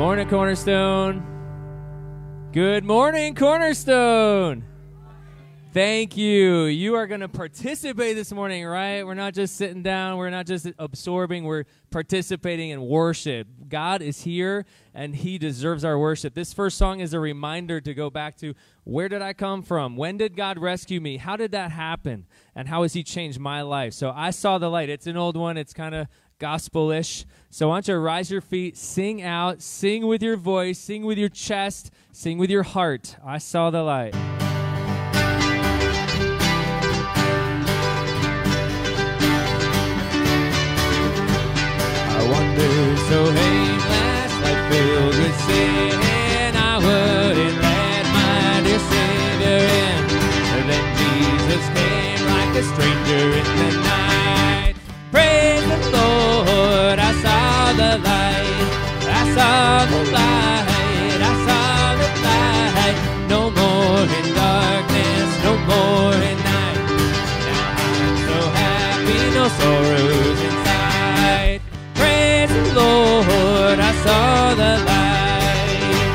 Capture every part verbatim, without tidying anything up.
Morning, Cornerstone. Good morning, Cornerstone. Thank you. You are going to participate this morning, right? We're not just sitting down. We're not just absorbing. We're participating in worship. God is here, and he deserves our worship. This first song is a reminder to go back to, where did I come from? When did God rescue me? How did that happen? And how has he changed my life? So I Saw the Light. It's an old one. It's kind of gospel-ish. So why don't you rise your feet, sing out, sing with your voice, sing with your chest, sing with your heart. I saw the light. I wonder so aimless, like filled with sin, I wouldn't let my dear Savior in. And then Jesus came like a stranger in the night. Praise the Lord, I saw the light, I saw the light, I saw the light. No more in darkness, no more in night. Now I'm so happy, no sorrows inside. Praise the Lord, I saw the light.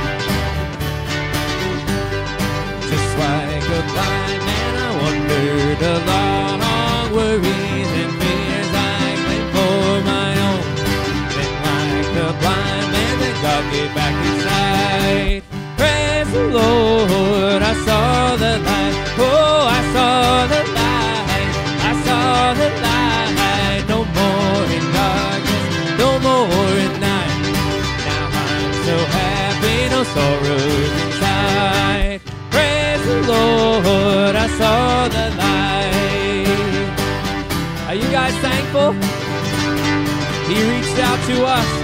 Just like a blind man, I wandered along, worries and fears I claimed for my own. Then like a blind man, then God gave back his sight. Praise the Lord, I saw the light. Oh, I saw the light, I saw the light. No more in darkness, no more in night. Now I'm so happy, no sorrows inside. Praise the Lord, I saw the light. Are you guys thankful? He reached out to us.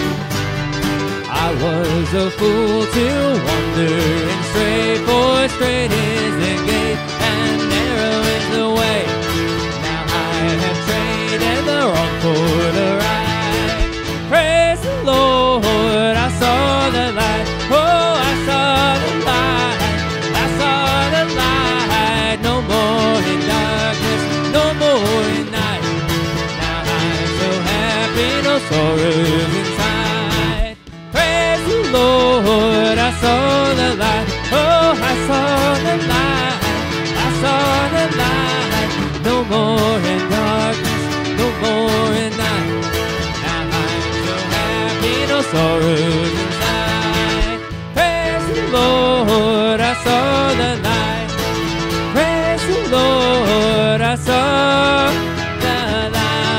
I was a fool to wander and stray, for straight is the gate and narrow is the way. Now I have traded the wrong for the right. Praise the Lord, I saw the light. Oh, I saw the light, I saw the light. No more in darkness, no more in night. Now I'm so happy, no sorrows inside. Praise the Lord, I saw the light. Oh, I saw the light, I saw the light. No more in darkness, no more in night. Now I'm so happy, no sorrows inside. Praise the Lord, I saw the light. Praise the Lord, I saw the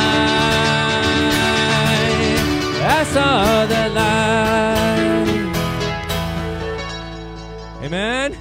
light. I saw the light. Amen.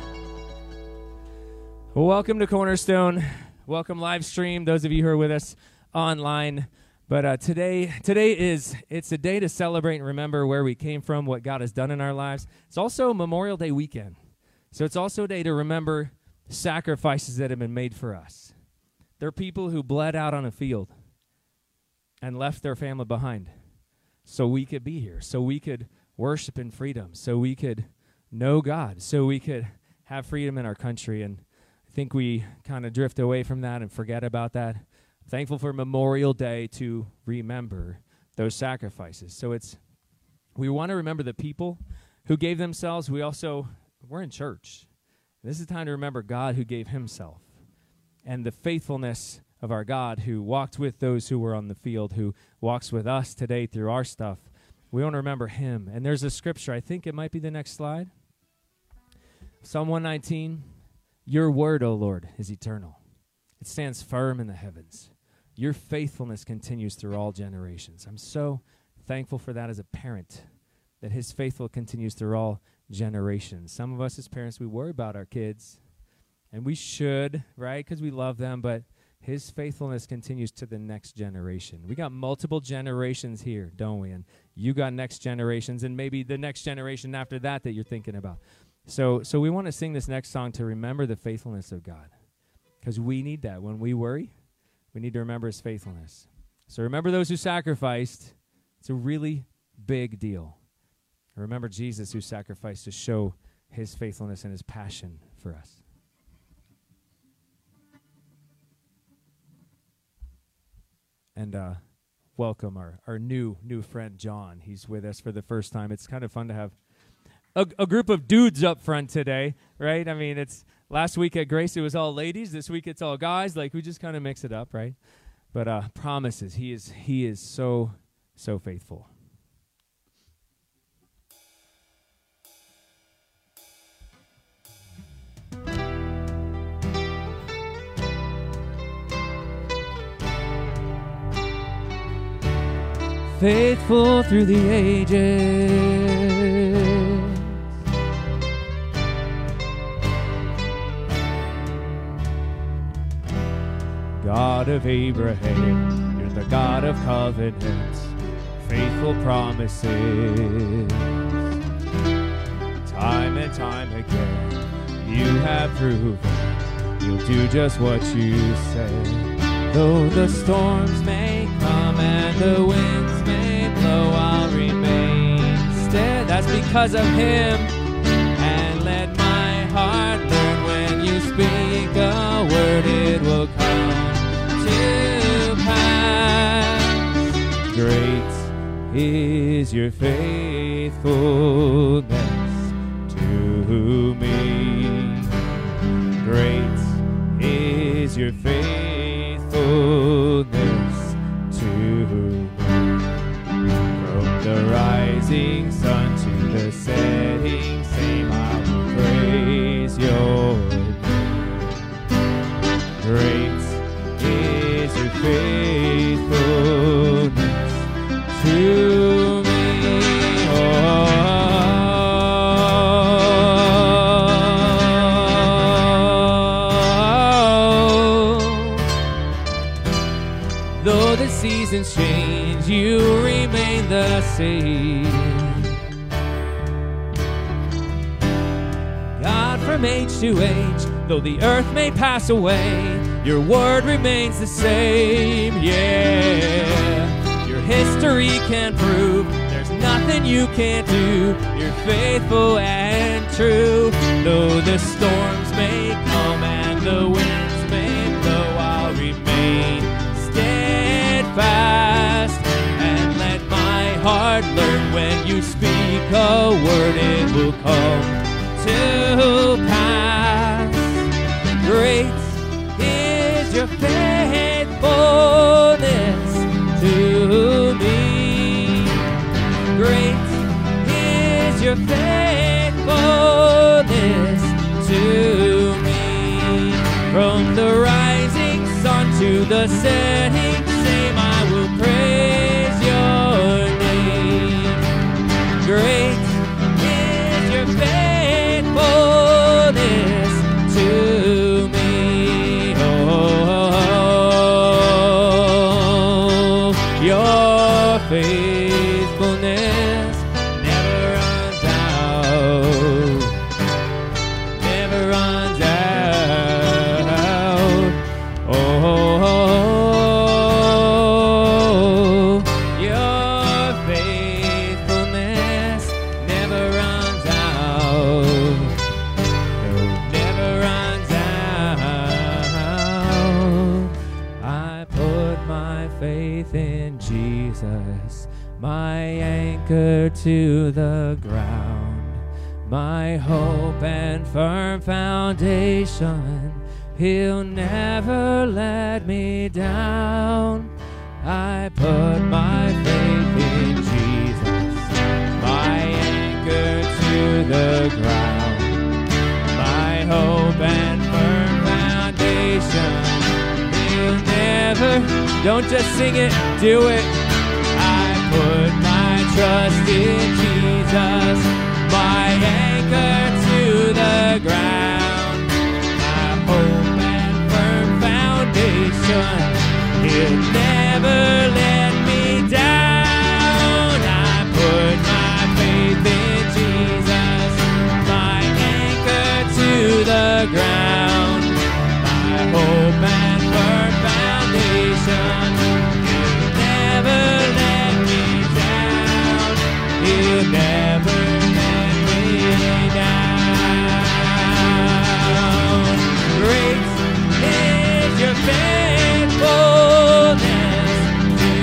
Well, welcome to Cornerstone. Welcome live stream, those of you who are with us online. But uh, today, today is, it's a day to celebrate and remember where we came from, what God has done in our lives. It's also Memorial Day weekend. So it's also a day to remember sacrifices that have been made for us. There are people who bled out on a field and left their family behind so we could be here, so we could worship in freedom, so we could know God, so we could have freedom in our country. And I think we kind of drift away from that and forget about that. I'm thankful for Memorial Day to remember those sacrifices. So it's, we want to remember the people who gave themselves. We also, we're in church. This is time to remember God who gave himself and the faithfulness of our God who walked with those who were on the field, who walks with us today through our stuff. We want to remember him. And there's a scripture, I think it might be the next slide. Psalm one nineteen, your word, O Lord, is eternal. It stands firm in the heavens. Your faithfulness continues through all generations. I'm so thankful for that as a parent, that his faithful continues through all generations. Some of us as parents, we worry about our kids, and we should, right, because we love them, but his faithfulness continues to the next generation. We got multiple generations here, don't we? And you got next generations, and maybe the next generation after that that you're thinking about. So so we want to sing this next song to remember the faithfulness of God, because we need that. When we worry, we need to remember his faithfulness. So remember those who sacrificed. It's a really big deal. And remember Jesus who sacrificed to show his faithfulness and his passion for us. And uh, welcome our, our new new friend, John. He's with us for the first time. It's kind of fun to have a, a group of dudes up front today, right? I mean, it's last week at Grace, it was all ladies. This week, it's all guys. Like, we just kind of mix it up, right? But uh, promises, he is he is so, so faithful. Faithful through the ages, God of Abraham, you're the God of covenants, faithful promises. Time and time again, you have proven you'll do just what you say. Though the storms may come and the winds may blow, I'll remain steady. That's because of him. And let my heart learn when you speak a word, it will come to pass. Great is your faithfulness to me. Great is your faithfulness to me. From the rising sun to the setting same, I will praise your name. Great is your faithfulness to me. Seasons change, you remain the same. God, from age to age, though the earth may pass away, your word remains the same. Yeah, your history can prove there's nothing you can't do. You're faithful and true. Though the storms may come and the winds may blow, I'll remain fast, and let my heart learn when you speak a word, it will come to pass. Great is your faithfulness to me. Great is your faithfulness to me. From the rising sun to the setting same, I will praise your name. Great is your faithfulness to me. Oh, your faithfulness never runs out, never runs out. Oh, my anchor to the ground, my hope and firm foundation. He'll never let me down. I put my faith in Jesus, my anchor to the ground, my hope and firm foundation. He'll never, don't just sing it, do it. Put my trust in Jesus, my anchor to the ground, my hope and firm foundation. He'll never let me down. I put my faith in Jesus, my anchor to the ground, my hope and firm foundation. He'll never let me down. He'll never let me down. Great is your faithfulness to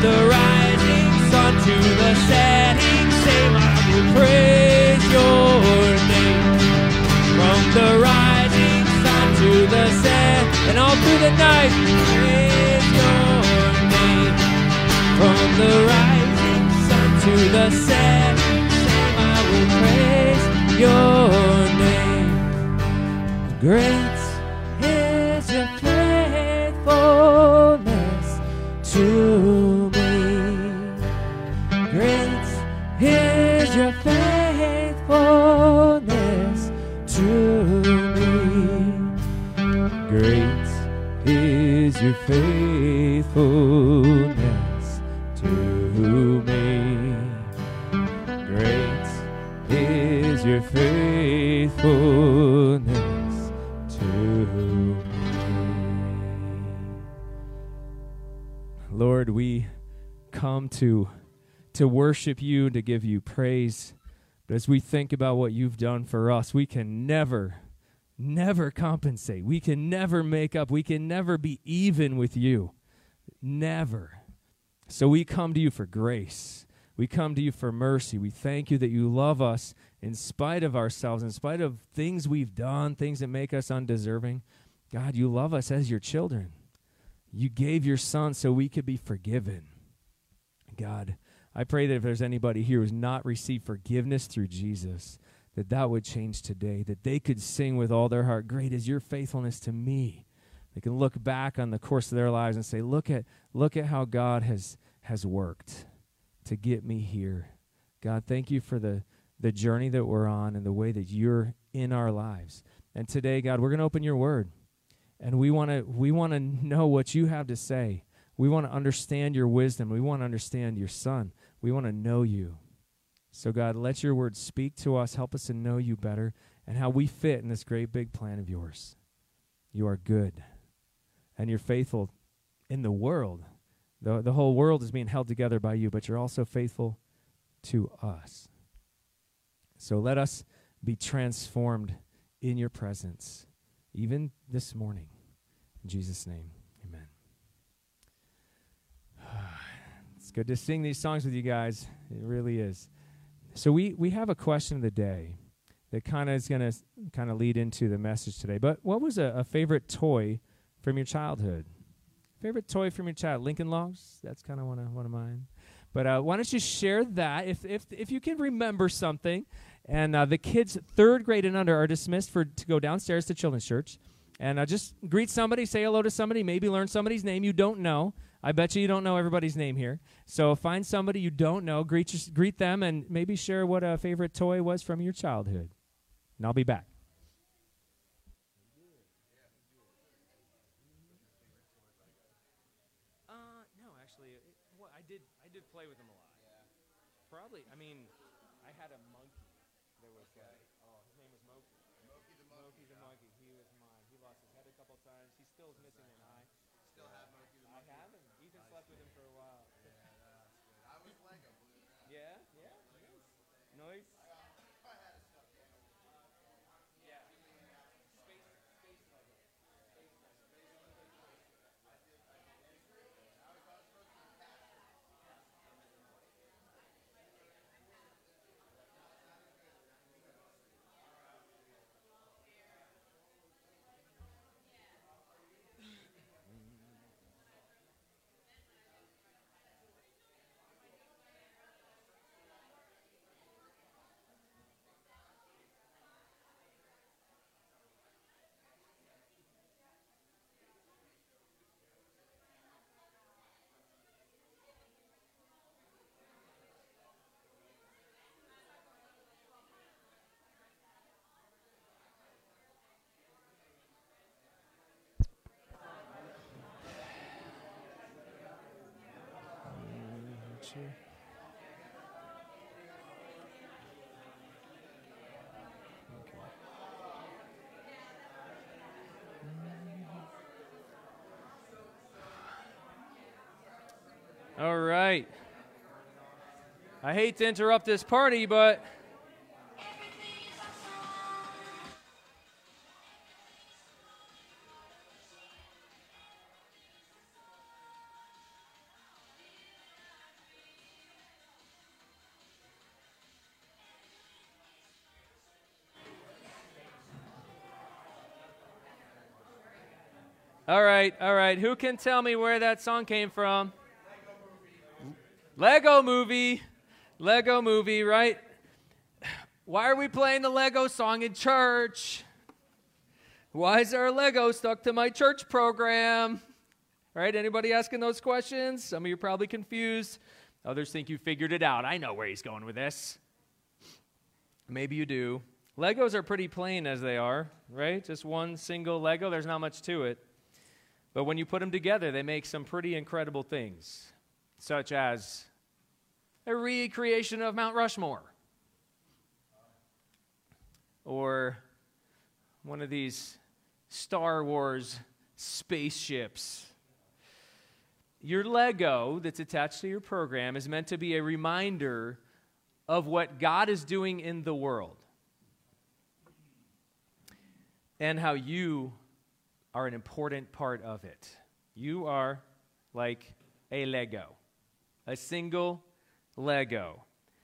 the rising sun to the setting same, I will praise your name. From the rising sun to the set, and all through the night, praise your name. From the rising sun to the setting same, I will praise your name. Great is your faithfulness to me. Great is your faithfulness to me. Great is your faithfulness to me. Great is your faithfulness to me. Lord, we come to to worship you, to give you praise. But as we think about what you've done for us, we can never, never compensate. We can never make up. We can never be even with you. Never. So we come to you for grace. We come to you for mercy. We thank you that you love us in spite of ourselves, in spite of things we've done, things that make us undeserving. God, you love us as your children. You gave your son so we could be forgiven. God, I pray that if there's anybody here who's not received forgiveness through Jesus, that that would change today, that they could sing with all their heart, great is your faithfulness to me. They can look back on the course of their lives and say, look at look at how God has has worked to get me here. God, thank you for the, the journey that we're on and the way that you're in our lives. And today, God, we're going to open your word, and we want to we want to know what you have to say. We want to understand your wisdom. We want to understand your son. We want to know you. So, God, let your word speak to us. Help us to know you better and how we fit in this great big plan of yours. You are good, and you're faithful in the world. The, the whole world is being held together by you, but you're also faithful to us. So let us be transformed in your presence, even this morning. In Jesus' name, amen. It's good to sing these songs with you guys. It really is. So we, we have a question of the day that kind of is going to kind of lead into the message today. But what was a, a favorite toy from your childhood? Favorite toy from your child? Lincoln Logs? That's kind of one of one of mine. But uh, why don't you share that if if if you can remember something? And uh, the kids third grade and under are dismissed for to go downstairs to Children's Church, and uh, just greet somebody, say hello to somebody, maybe learn somebody's name you don't know. I bet you you don't know everybody's name here. So find somebody you don't know, greet your, greet them, and maybe share what a favorite toy was from your childhood. And I'll be back. Play with them a lot. Yeah. Probably, I mean, I had a monkey. There was, uh, oh, his name was Moki. Moki the monkey. Moki the monkey. He was mine. He lost his head a couple times. He still is missing an eye. Still have Moki the monkey? I have him. Ethan slept with him for a while. Yeah, that's good. I was Lego, believe it or not. Yeah? Yeah? Nice. Nice. I had a stuffed animal. Yeah. Space, space Lego. Space Lego. Space Lego. I did, I did Israel. I was, I was supposed to be pastor. Sure. Okay. All right. I hate to interrupt this party, but All right, all right. Who can tell me where that song came from? Lego Movie. Lego Movie, right? Why are we playing the Lego song in church? Why is there a Lego stuck to my church program? Right? Anybody asking those questions? Some of you are probably confused. Others think you figured it out. I know where he's going with this. Maybe you do. Legos are pretty plain as they are, right? Just one single Lego. There's not much to it. But when you put them together, they make some pretty incredible things, such as a recreation of Mount Rushmore, or one of these Star Wars spaceships. Your Lego that's attached to your program is meant to be a reminder of what God is doing in the world and how you are an important part of it. You are like a Lego, a single Lego.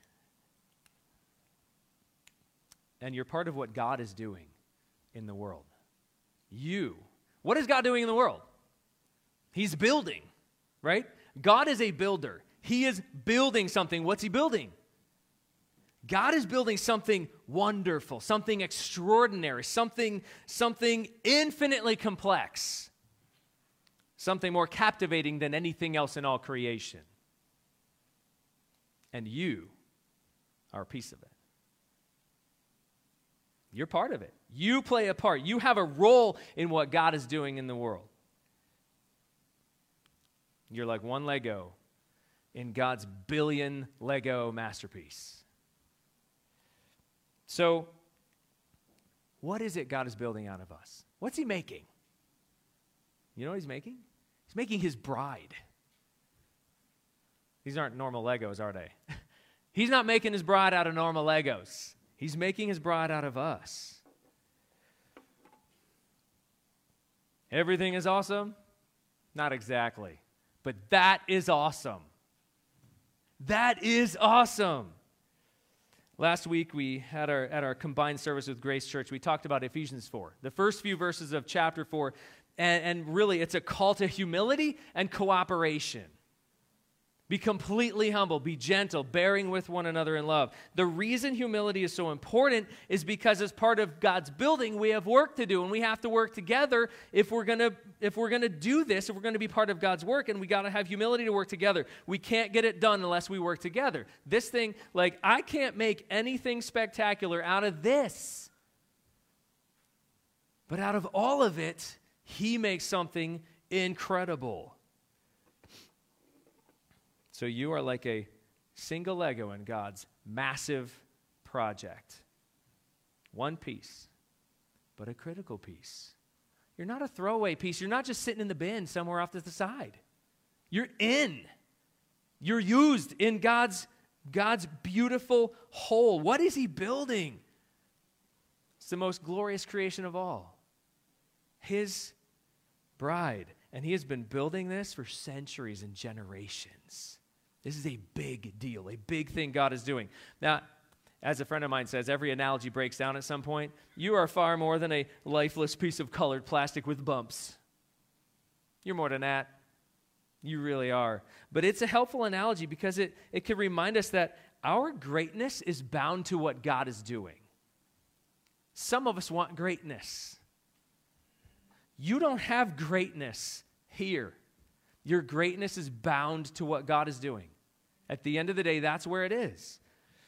And you're part of what God is doing in the world. You. What is God doing in the world? He's building, right? God is a builder. He is building something. What's he building? God is building something wonderful, something extraordinary, something, something infinitely complex, something more captivating than anything else in all creation. And you are a piece of it. You're part of it. You play a part. You have a role in what God is doing in the world. You're like one Lego in God's billion Lego masterpiece. So, what is it God is building out of us? What's he making? You know what he's making? He's making his bride. These aren't normal Legos, are they? He's not making his bride out of normal Legos. He's making his bride out of us. Everything is awesome? Not exactly. But that is awesome. That is awesome. Last week, we had our at our combined service with Grace Church, we talked about Ephesians four, the first few verses of chapter four, and, and really it's a call to humility and cooperation. Be completely humble, be gentle, bearing with one another in love. The reason humility is so important is because as part of God's building, we have work to do, and we have to work together if we're gonna if we're gonna do this, if we're gonna be part of God's work, and we gotta have humility to work together. We can't get it done unless we work together. This thing, like, I can't make anything spectacular out of this. But out of all of it, he makes something incredible. So you are like a single Lego in God's massive project. One piece, but a critical piece. You're not a throwaway piece. You're not just sitting in the bin somewhere off to the side. You're in. You're used in God's, God's beautiful whole. What is he building? It's the most glorious creation of all. His bride. And he has been building this for centuries and generations. This is a big deal, a big thing God is doing. Now, as a friend of mine says, every analogy breaks down at some point. You are far more than a lifeless piece of colored plastic with bumps. You're more than that. You really are. But it's a helpful analogy because it, it can remind us that our greatness is bound to what God is doing. Some of us want greatness. You don't have greatness here. Your greatness is bound to what God is doing. At the end of the day, that's where it is.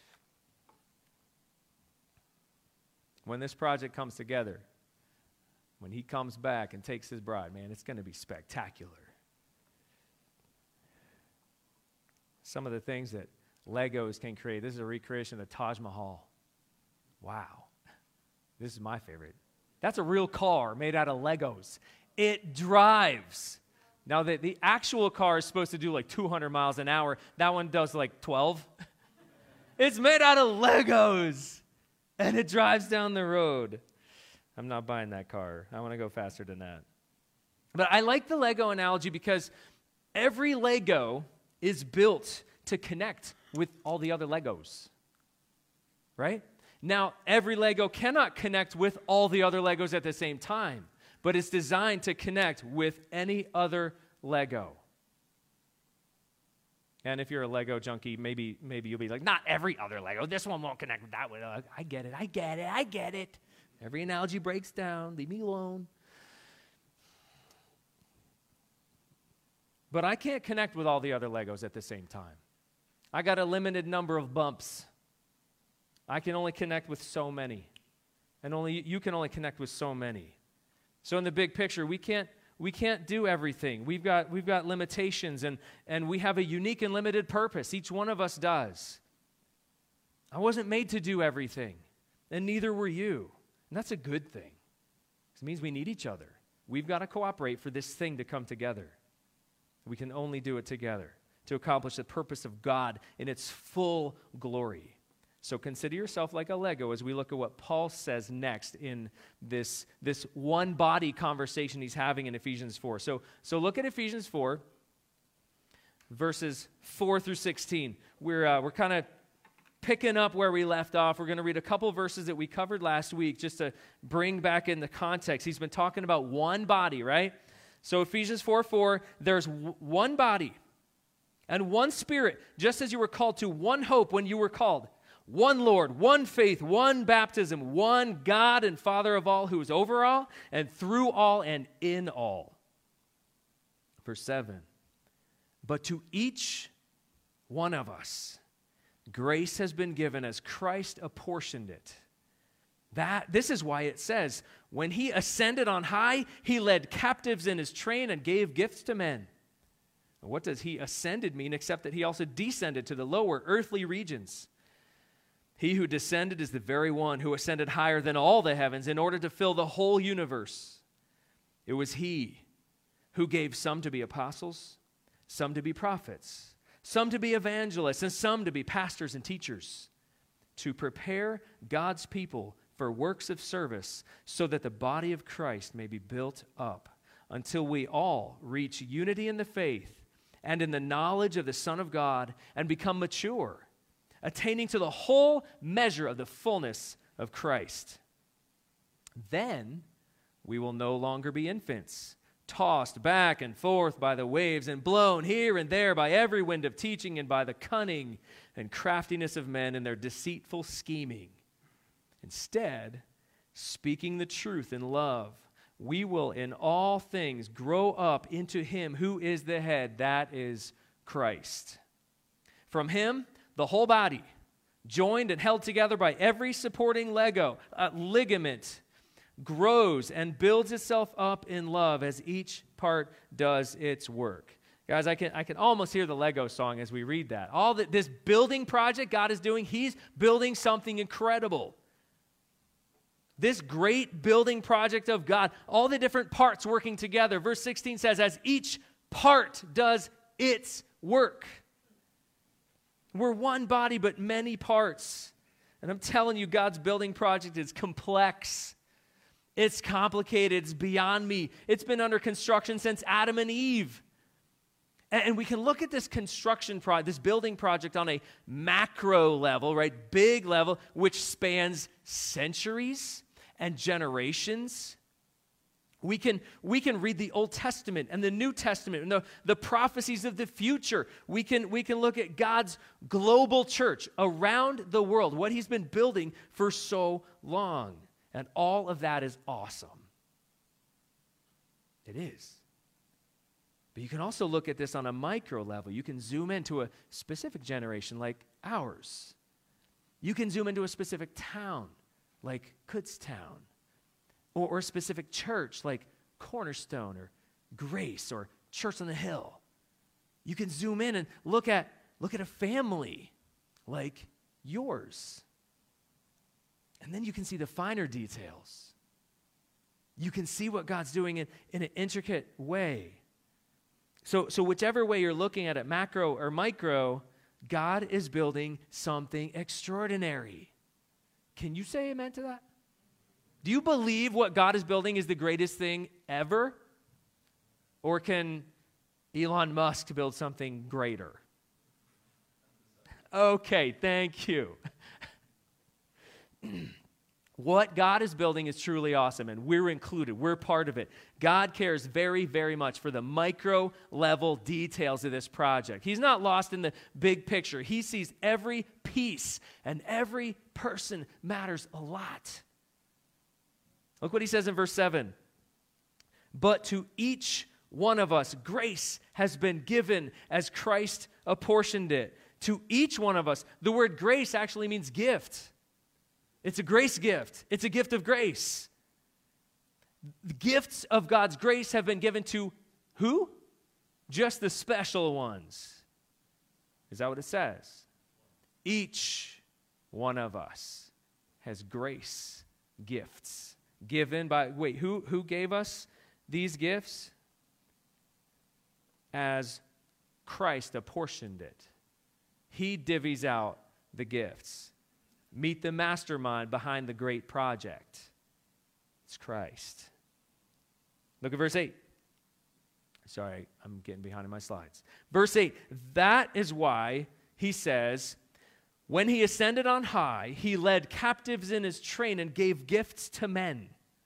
When this project comes together, when he comes back and takes his bride, man, it's going to be spectacular. Some of the things that Legos can create. This is a recreation of the Taj Mahal. Wow. This is my favorite. That's a real car made out of Legos. It drives. Now, the, the actual car is supposed to do like two hundred miles an hour. That one does like twelve. It's made out of Legos, and it drives down the road. I'm not buying that car. I want to go faster than that. But I like the Lego analogy because every Lego is built to connect with all the other Legos, right? Now, every Lego cannot connect with all the other Legos at the same time. but it's designed to connect with any other Lego. And if you're a Lego junkie, maybe maybe you'll be like, not every other Lego. This one won't connect with that one. Uh, I get it. I get it. I get it. Every analogy breaks down. Leave me alone. But I can't connect with all the other Legos at the same time. I got a limited number of bumps. I can only connect with so many. And only you can only connect with so many. So in the big picture, we can't We can't do everything. We've got, we've got limitations, and, and we have a unique and limited purpose. Each one of us does. I wasn't made to do everything, and neither were you. And that's a good thing. It means we need each other. We've got to cooperate for this thing to come together. We can only do it together to accomplish the purpose of God in its full glory. So consider yourself like a Lego as we look at what Paul says next in this, this one body conversation he's having in Ephesians four. So, so look at Ephesians four, verses four through sixteen. We're, uh, we're kind of picking up where we left off. We're going to read a couple verses that we covered last week just to bring back in the context. He's been talking about one body, right? So Ephesians four four, there's w- one body and one Spirit, just as you were called to one hope when you were called. One Lord, one faith, one baptism, one God and Father of all, who is over all and through all and in all. Verse seven, but to each one of us, grace has been given as Christ apportioned it. That, this is why it says, when he ascended on high, he led captives in his train and gave gifts to men. What does he ascended mean except that he also descended to the lower earthly regions? He who descended is the very one who ascended higher than all the heavens in order to fill the whole universe. It was he who gave some to be apostles, some to be prophets, some to be evangelists, and some to be pastors and teachers, to prepare God's people for works of service so that the body of Christ may be built up until we all reach unity in the faith and in the knowledge of the Son of God and become mature, attaining to the whole measure of the fullness of Christ. Then we will no longer be infants, tossed back and forth by the waves and blown here and there by every wind of teaching and by the cunning and craftiness of men and their deceitful scheming. Instead, speaking the truth in love, we will in all things grow up into him who is the head, that is Christ. From him, the whole body, joined and held together by every supporting Lego, uh, ligament, grows and builds itself up in love as each part does its work. Guys, I can I can almost hear the Lego song as we read that. All that this building project God is doing, he's building something incredible. This great building project of God, all the different parts working together. Verse sixteen says, as each part does its work. We're one body, but many parts. And I'm telling you, God's building project is complex. It's complicated. It's beyond me. It's been under construction since Adam and Eve. And we can look at this construction project, this building project on a macro level, right? Big level, which spans centuries and generations. We can, we can read the Old Testament and the New Testament and the, the prophecies of the future. We can, we can look at God's global church around the world, what he's been building for so long. And all of that is awesome. It is. But you can also look at this on a micro level. You can zoom into a specific generation like ours. You can zoom into a specific town like Kutztown. Or, or a specific church like Cornerstone or Grace or Church on the Hill. You can zoom in and look at, look at a family like yours. And then you can see the finer details. You can see what God's doing in, in an intricate way. So, so whichever way you're looking at it, macro or micro, God is building something extraordinary. Can you say amen to that? Do you believe what God is building is the greatest thing ever? Or can Elon Musk build something greater? Okay, thank you. What God is building is truly awesome, and we're included. We're part of it. God cares very, very much for the micro level details of this project. He's not lost in the big picture. He sees every piece, and every person matters a lot. Look what he says in verse seven. But to each one of us, grace has been given as Christ apportioned it. To each one of us. The word grace actually means gift. It's a grace gift. It's a gift of grace. The gifts of God's grace have been given to who? Just the special ones. Is that what it says? Each one of us has grace gifts given by, wait, who, who gave us these gifts? As Christ apportioned it. He divvies out the gifts. Meet the mastermind behind the great project. It's Christ. Look at verse eight. Sorry, I'm getting behind in my slides. Verse eight, that is why he says, when he ascended on high, he led captives in his train and gave gifts to men.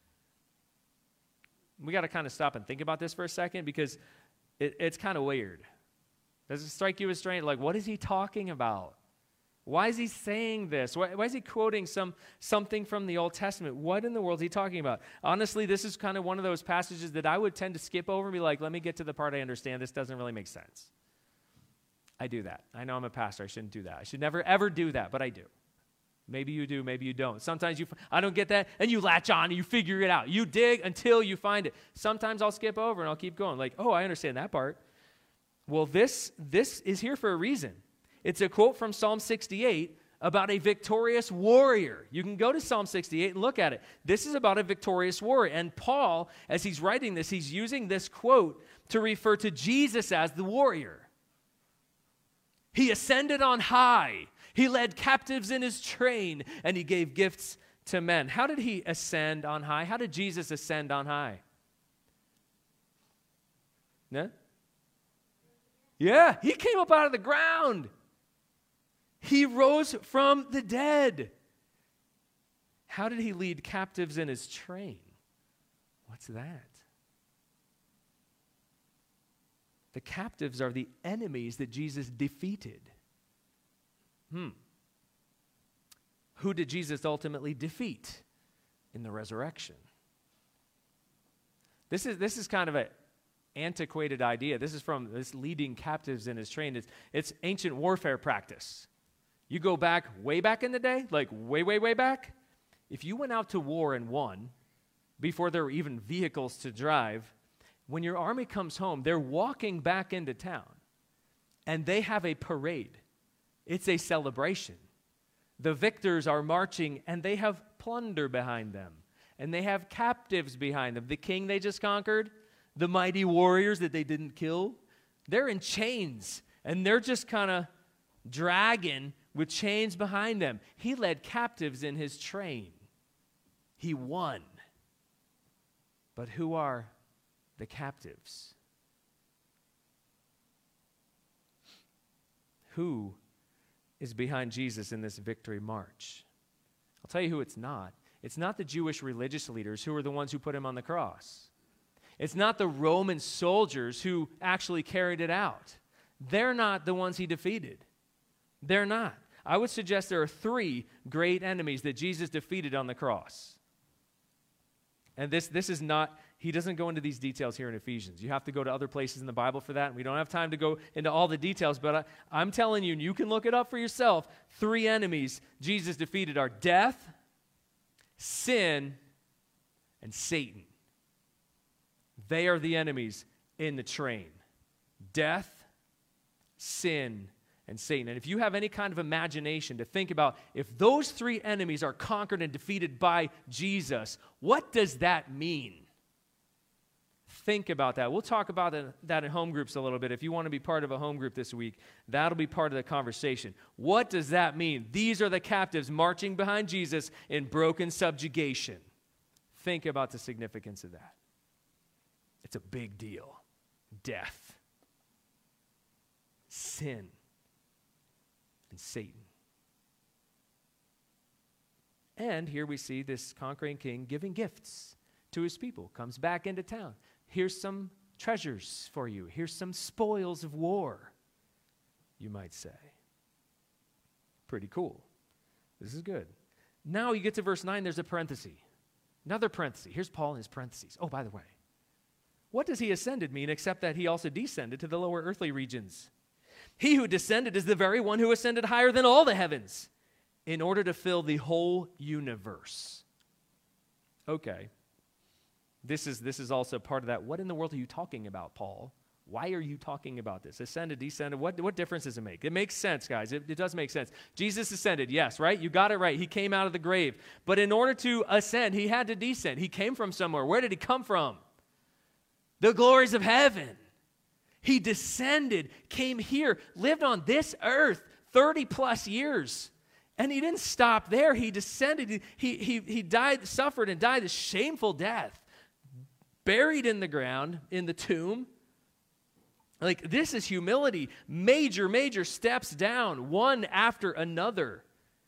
We got to kind of stop and think about this for a second because it, it's kind of weird. Does it strike you as strange? Like, what is he talking about? Why is he saying this? Why, why is he quoting some something from the Old Testament? What in the world is he talking about? Honestly, this is kind of one of those passages that I would tend to skip over and be like, let me get to the part I understand. This doesn't really make sense. I do that. I know I'm a pastor. I shouldn't do that. I should never, ever do that, but I do. Maybe you do, maybe you don't. Sometimes you, I don't get that, and you latch on and you figure it out. You dig until you find it. Sometimes I'll skip over and I'll keep going. Like, oh, I understand that part. Well, this this is here for a reason. It's a quote from Psalm sixty-eight about a victorious warrior. You can go to Psalm sixty-eight and look at it. This is about a victorious warrior. And Paul, as he's writing this, he's using this quote to refer to Jesus as the warrior. He ascended on high. He led captives in his train, and he gave gifts to men. How did he ascend on high? How did Jesus ascend on high? No? Yeah, he came up out of the ground. He rose from the dead. How did he lead captives in his train? What's that? The captives are the enemies that Jesus defeated. Hmm. Who did Jesus ultimately defeat in the resurrection? This is this is kind of an antiquated idea. This is from this leading captives in his train. It's, it's ancient warfare practice. You go back way back in the day, like way, way, way back. If you went out to war and won, before there were even vehicles to drive, when your army comes home, they're walking back into town, and they have a parade. It's a celebration. The victors are marching, and they have plunder behind them, and they have captives behind them. The king they just conquered, the mighty warriors that they didn't kill, they're in chains, and they're just kind of dragging with chains behind them. He led captives in his train. He won. But who are the captives? Who is behind Jesus in this victory march? I'll tell you who it's not. It's not the Jewish religious leaders who are the ones who put him on the cross. It's not the Roman soldiers who actually carried it out. They're not the ones he defeated. They're not. I would suggest there are three great enemies that Jesus defeated on the cross. And this, this is not, he doesn't go into these details here in Ephesians. You have to go to other places in the Bible for that, and we don't have time to go into all the details, but I, I'm telling you, and you can look it up for yourself, three enemies Jesus defeated are death, sin, and Satan. They are the enemies in the train. Death, sin, and Satan. And if you have any kind of imagination to think about if those three enemies are conquered and defeated by Jesus, what does that mean? Think about that. We'll talk about that in home groups a little bit. If you want to be part of a home group this week, that'll be part of the conversation. What does that mean? These are the captives marching behind Jesus in broken subjugation. Think about the significance of that. It's a big deal. Death, sin, and Satan. And here we see this conquering king giving gifts to his people. Comes back into town. Here's some treasures for you. Here's some spoils of war, you might say. Pretty cool. This is good. Now you get to verse nine, there's a parenthesis. Another parenthesis. Here's Paul in his parentheses. Oh, by the way, what does he ascended mean except that he also descended to the lower earthly regions? He who descended is the very one who ascended higher than all the heavens in order to fill the whole universe. Okay. This is, this is also part of that. What in the world are you talking about, Paul? Why are you talking about this? Ascended, descended, what, what difference does it make? It makes sense, guys. It, it does make sense. Jesus ascended, yes, right? You got it right. He came out of the grave. But in order to ascend, he had to descend. He came from somewhere. Where did he come from? The glories of heaven. He descended, came here, lived on this earth thirty plus years. And he didn't stop there. He descended. He, he, he died, suffered and died a shameful death. Buried in the ground, in the tomb. Like, this is humility. Major, major steps down, one after another.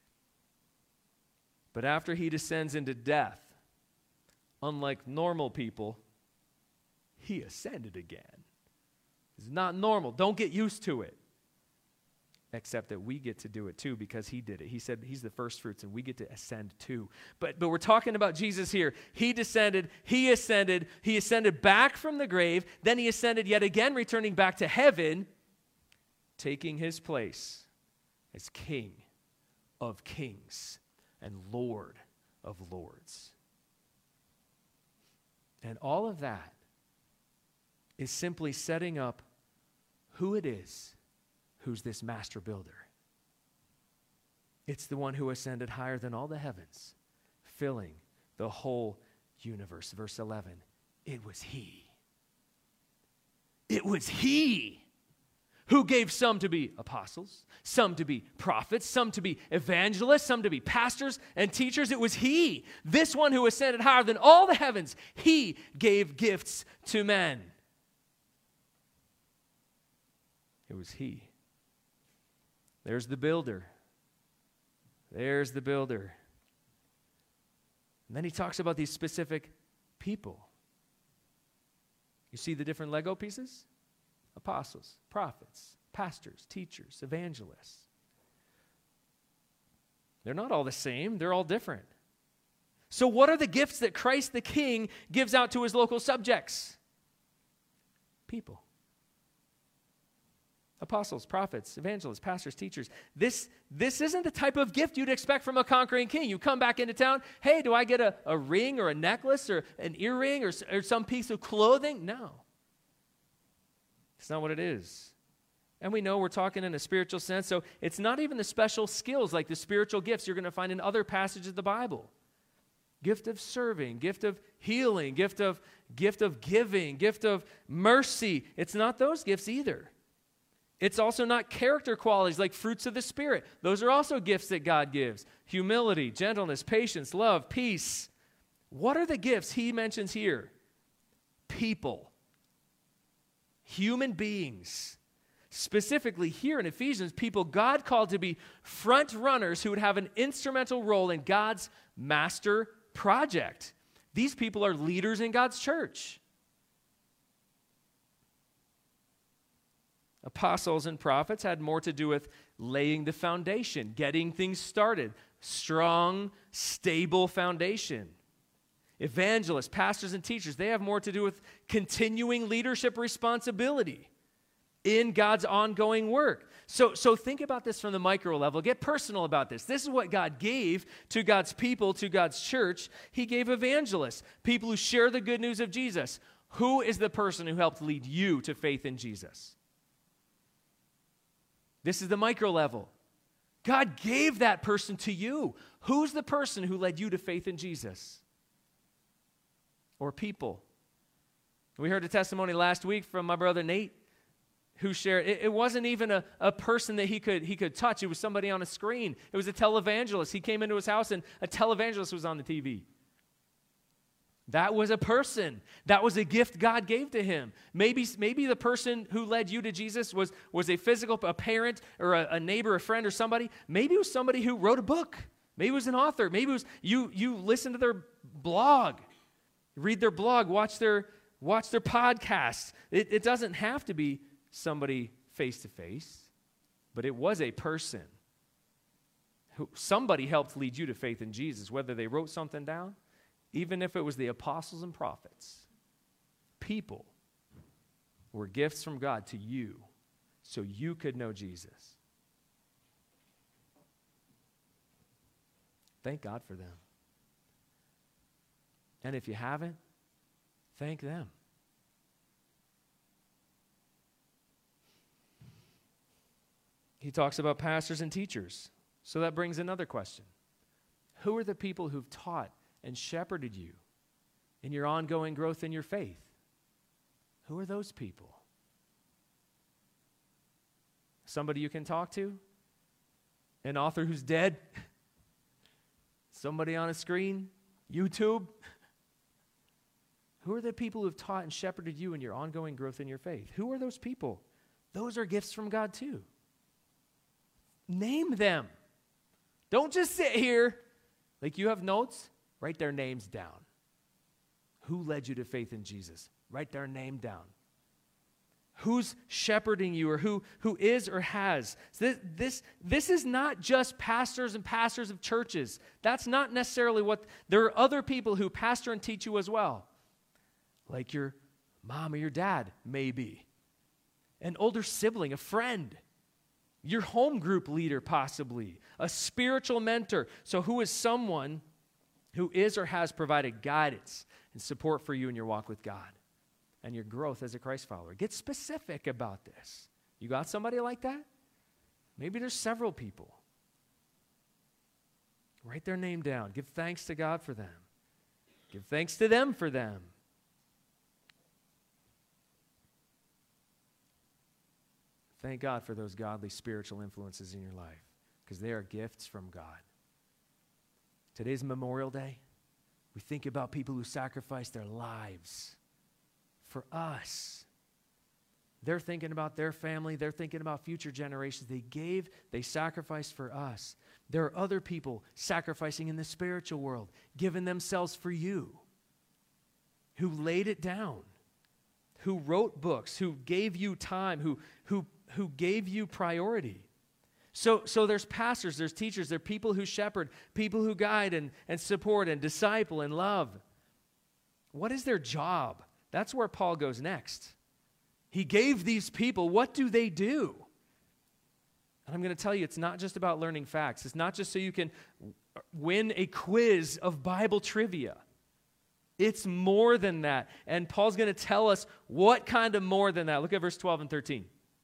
But after he descends into death, unlike normal people, he ascended again. It's not normal. Don't get used to it. Except that we get to do it too because he did it. He said he's the first fruits and we get to ascend too. But, but we're talking about Jesus here. He descended, he ascended, he ascended back from the grave, then he ascended yet again, returning back to heaven, taking his place as King of kings and Lord of lords. And all of that is simply setting up who it is who's this master builder. It's the one who ascended higher than all the heavens, filling the whole universe. Verse eleven, it was he. It was he who gave some to be apostles, some to be prophets, some to be evangelists, some to be pastors and teachers. It was he, this one who ascended higher than all the heavens. He gave gifts to men. It was he. There's the builder. There's the builder. And then he talks about these specific people. You see the different Lego pieces? Apostles, prophets, pastors, teachers, evangelists. They're not all the same. They're all different. So what are the gifts that Christ the King gives out to his local subjects? People. Apostles, prophets, evangelists, pastors, teachers. This, this isn't the type of gift you'd expect from a conquering king. You come back into town, hey, do I get a, a ring or a necklace or an earring or, or some piece of clothing? No. It's not what it is. And we know we're talking in a spiritual sense, so it's not even the special skills like the spiritual gifts you're going to find in other passages of the Bible. Gift of serving, gift of healing, gift of, gift of giving, gift of mercy. It's not those gifts either. It's also not character qualities like fruits of the Spirit. Those are also gifts that God gives. Humility, gentleness, patience, love, peace. What are the gifts he mentions here? People. Human beings. Specifically here in Ephesians, people God called to be front runners who would have an instrumental role in God's master project. These people are leaders in God's church. Apostles and prophets had more to do with laying the foundation, getting things started. Strong, stable foundation. Evangelists, pastors, and teachers, they have more to do with continuing leadership responsibility in God's ongoing work. So, so think about this from the micro level. Get personal about this. This is what God gave to God's people, to God's church. He gave evangelists, people who share the good news of Jesus. Who is the person who helped lead you to faith in Jesus? This is the micro level. God gave that person to you. Who's the person who led you to faith in Jesus? Or people? We heard a testimony last week from my brother Nate, who shared, it, it wasn't even a, a person that he could, he could touch. It was somebody on a screen. It was a televangelist. He came into his house and a televangelist was on the T V. That was a person. That was a gift God gave to him. Maybe, maybe the person who led you to Jesus was, was a physical, a parent or a, a neighbor, a friend or somebody. Maybe it was somebody who wrote a book Maybe it was an author. Maybe it was you, you listen to their blog, read their blog, watch their, watch their podcast. It, it doesn't have to be somebody face-to-face, but it was a person. Who, somebody helped lead you to faith in Jesus, whether they wrote something down, even if it was the apostles and prophets. People were gifts from God to you so you could know Jesus. Thank God for them. And if you haven't, thank them. He talks about pastors and teachers. So that brings another question. Who are the people who've taught and shepherded you in your ongoing growth in your faith? Who are those people? Somebody you can talk to? An author who's dead? Somebody on a screen? YouTube? Who are the people who have taught and shepherded you in your ongoing growth in your faith? Who are those people? Those are gifts from God too. Name them. Don't just sit here like you have notes. Write their names down. Who led you to faith in Jesus? Write their name down. Who's shepherding you, or who, who is or has? This, this, this is not just pastors and pastors of churches. That's not necessarily what, there are other people who pastor and teach you as well. Like your mom or your dad, maybe. An older sibling, a friend. Your home group leader, possibly. A spiritual mentor. So who is someone who is or has provided guidance and support for you in your walk with God and your growth as a Christ follower? Get specific about this. You got somebody like that? Maybe there's several people. Write their name down. Give thanks to God for them. Give thanks to them for them. Thank God for those godly spiritual influences in your life, because they are gifts from God. Today's Memorial Day. We think about people who sacrificed their lives for us. They're thinking about their family. They're thinking about future generations. They gave, they sacrificed for us. There are other people sacrificing in the spiritual world, giving themselves for you, who laid it down, who wrote books, who gave you time, who, who, who gave you priority. So, so there's pastors, there's teachers, there are people who shepherd, people who guide and, and support and disciple and love. What is their job? That's where Paul goes next. He gave these people, what do they do? And I'm going to tell you, it's not just about learning facts. It's not just so you can win a quiz of Bible trivia. It's more than that. And Paul's going to tell us what kind of more than that. Look at verse twelve and thirteen.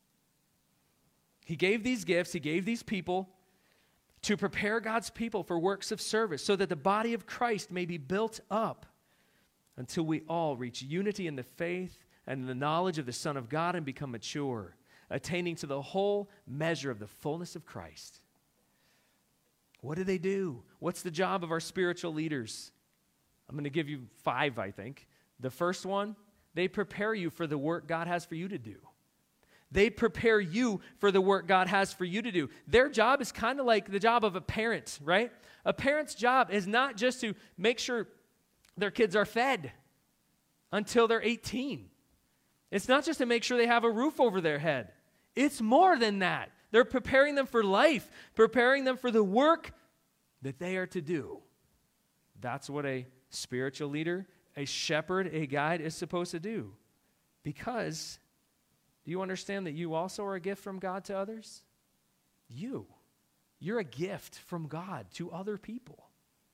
He gave these gifts, he gave these people to prepare God's people for works of service, so that the body of Christ may be built up until we all reach unity in the faith and the knowledge of the Son of God and become mature, attaining to the whole measure of the fullness of Christ. What do they do? What's the job of our spiritual leaders? I'm going to give you five, I think. The first one, they prepare you for the work God has for you to do. They prepare you for the work God has for you to do. Their job is kind of like the job of a parent, right? A parent's job is not just to make sure their kids are fed until they're eighteen. It's not just to make sure they have a roof over their head. It's more than that. They're preparing them for life, preparing them for the work that they are to do. That's what a spiritual leader, a shepherd, a guide is supposed to do. Because, do you understand that you also are a gift from God to others? You. You're a gift from God to other people.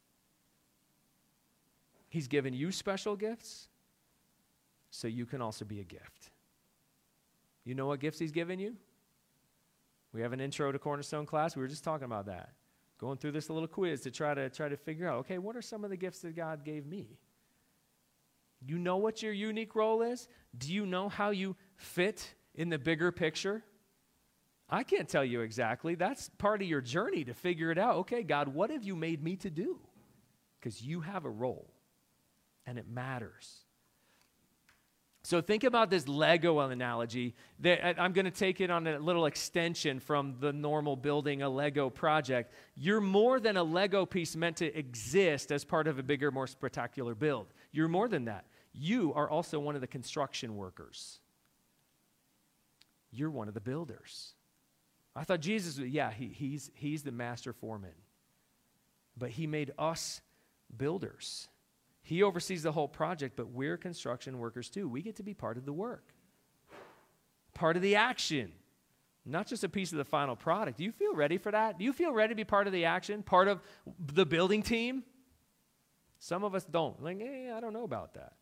He's given you special gifts, so you can also be a gift. You know what gifts he's given you? We have an intro to Cornerstone class. We were just talking about that. Going through this little quiz to try to try to figure out, okay, what are some of the gifts that God gave me? You know what your unique role is? Do you know how you fit in the bigger picture? I can't tell you exactly. That's part of your journey to figure it out. Okay, God, what have you made me to do? Because you have a role, and it matters. So think about this Lego analogy. That I'm going to take it on a little extension from the normal building a Lego project. You're more than a Lego piece meant to exist as part of a bigger, more spectacular build. You're more than that. You are also one of the construction workers. You're one of the builders. I thought Jesus, yeah, he, he's, he's the master foreman. But he made us builders. He oversees the whole project, but we're construction workers too. We get to be part of the work, part of the action, not just a piece of the final product. Do you feel ready for that? Do you feel ready to be part of the action, part of the building team? Some of us don't. Like, hey, I don't know about that.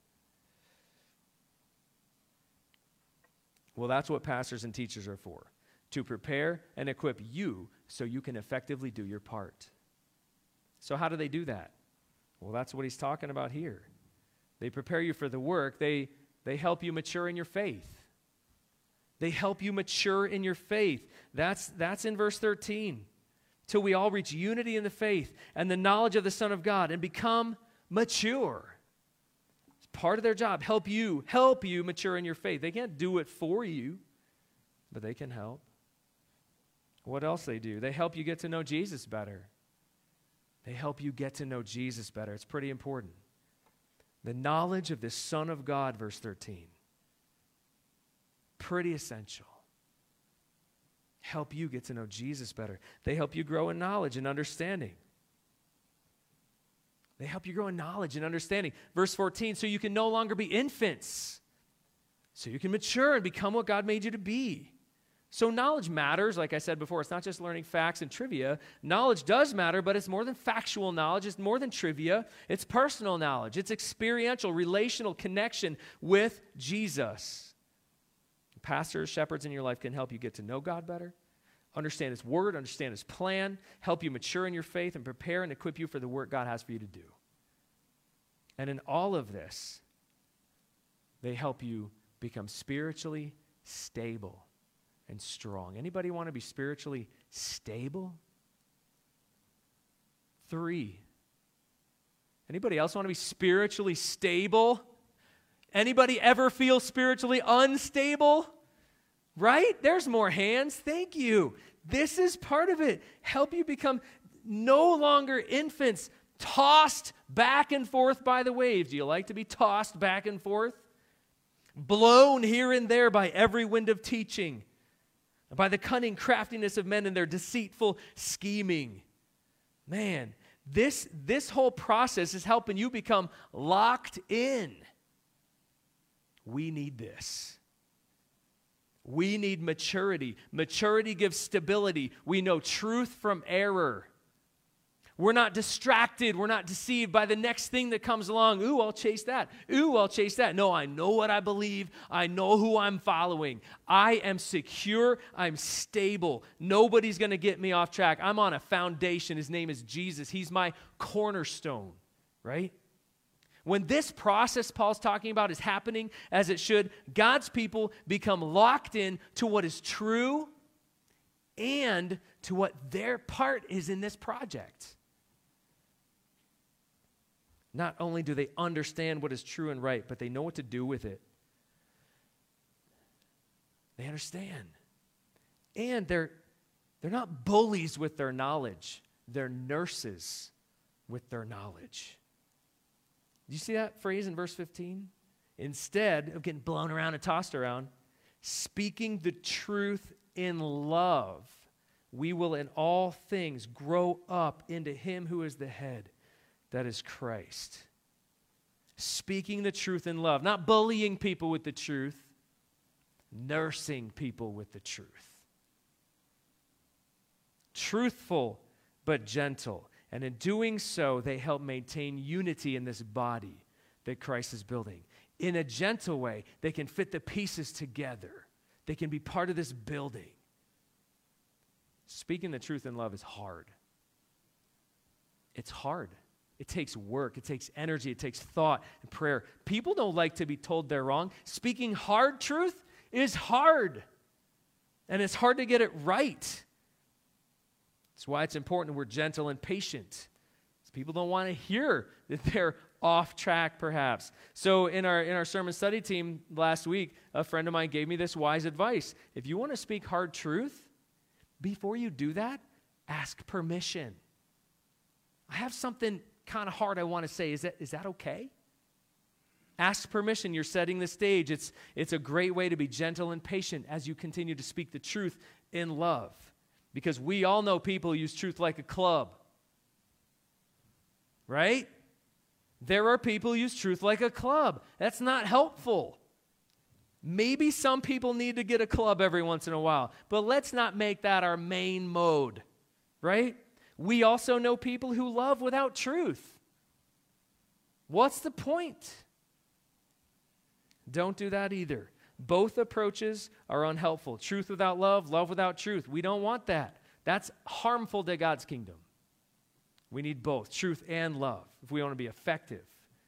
Well, that's what pastors and teachers are for, to prepare and equip you so you can effectively do your part. So how do they do that? Well, that's what he's talking about here. They prepare you for the work. They, they help you mature in your faith. They help you mature in your faith. That's, that's in verse thirteen. Till we all reach unity in the faith and the knowledge of the Son of God and become mature. It's part of their job. Help you, help you mature in your faith. They can't do it for you, but they can help. What else they do? They help you get to know Jesus better. They help you get to know Jesus better. It's pretty important. The knowledge of the Son of God, verse thirteen. Pretty essential. Help you get to know Jesus better. They help you grow in knowledge and understanding. They help you grow in knowledge and understanding. Verse fourteen, so you can no longer be infants. So you can mature and become what God made you to be. So knowledge matters. Like I said before, it's not just learning facts and trivia. Knowledge does matter, but it's more than factual knowledge. It's more than trivia. It's personal knowledge. It's experiential, relational connection with Jesus. Pastors, shepherds in your life can help you get to know God better, understand His Word, understand His plan, help you mature in your faith, and prepare and equip you for the work God has for you to do. And in all of this, they help you become spiritually stable and strong. Anybody want to be spiritually stable? Three. Anybody else want to be spiritually stable? Anybody ever feel spiritually unstable? Right? There's more hands. Thank you. This is part of it. Help you become no longer infants, tossed back and forth by the waves. Do you like to be tossed back and forth? Blown here and there by every wind of teaching, by the cunning craftiness of men and their deceitful scheming. Man, this, this whole process is helping you become locked in. We need this. We need maturity. Maturity gives stability. We know truth from error. We're not distracted. We're not deceived by the next thing that comes along. Ooh, I'll chase that. Ooh, I'll chase that. No, I know what I believe. I know who I'm following. I am secure. I'm stable. Nobody's going to get me off track. I'm on a foundation. His name is Jesus. He's my cornerstone, right? When this process Paul's talking about is happening as it should, God's people become locked in to what is true and to what their part is in this project. Not only do they understand what is true and right, but they know what to do with it. They understand. And they're, they're not bullies with their knowledge. They're nurses with their knowledge. Do you see that phrase in verse fifteen? Instead of getting blown around and tossed around, speaking the truth in love, we will in all things grow up into Him who is the head, that is Christ. Speaking the truth in love, not bullying people with the truth, nursing people with the truth. Truthful but gentle. And in doing so, they help maintain unity in this body that Christ is building. In a gentle way, they can fit the pieces together. They can be part of this building. Speaking the truth in love is hard. It's hard. It takes work. It takes energy. It takes thought and prayer. People don't like to be told they're wrong. Speaking hard truth is hard. And it's hard to get it right. That's why it's important we're gentle and patient. People don't want to hear that they're off track perhaps. So in our in our sermon study team last week, a friend of mine gave me this wise advice. If you want to speak hard truth, before you do that, ask permission. I have something kind of hard I want to say. Is that is that okay? Ask permission. You're setting the stage. It's it's a great way to be gentle and patient as you continue to speak the truth in love. Because we all know people use truth like a club. Right? There are people who use truth like a club. That's not helpful. Maybe some people need to get a club every once in a while, but let's not make that our main mode, right? We also know people who love without truth. What's the point? Don't do that either. Both approaches are unhelpful. Truth without love, love without truth. We don't want that. That's harmful to God's kingdom. We need both, truth and love, if we want to be effective.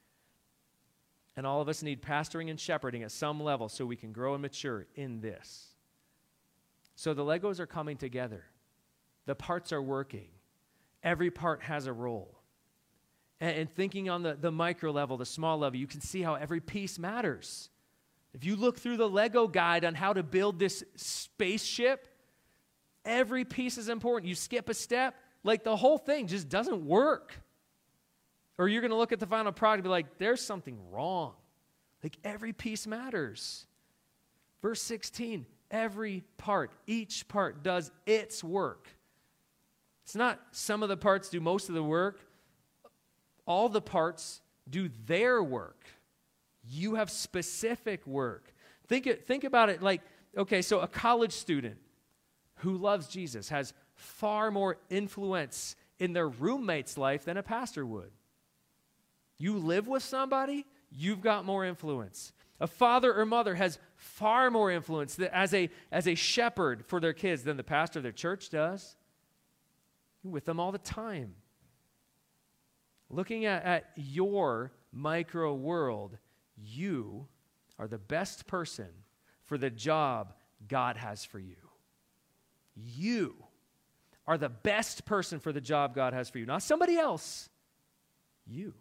And all of us need pastoring and shepherding at some level so we can grow and mature in this. So the Legos are coming together. The parts are working. Every part has a role. And, and thinking on the, the micro level, the small level, you can see how every piece matters. If you look through the Lego guide on how to build this spaceship, every piece is important. You skip a step, like the whole thing just doesn't work. Or you're going to look at the final product and be like, there's something wrong. Like every piece matters. Verse sixteen, every part, each part does its work. It's not some of the parts do most of the work. All the parts do their work. You have specific work. Think, it, think about it like, okay, so a college student who loves Jesus has far more influence in their roommate's life than a pastor would. You live with somebody, you've got more influence. A father or mother has far more influence as a, as a shepherd for their kids than the pastor of their church does. You're with them all the time. Looking at, at your micro world, you are the best person for the job God has for you. You are the best person for the job God has for you, not somebody else. You.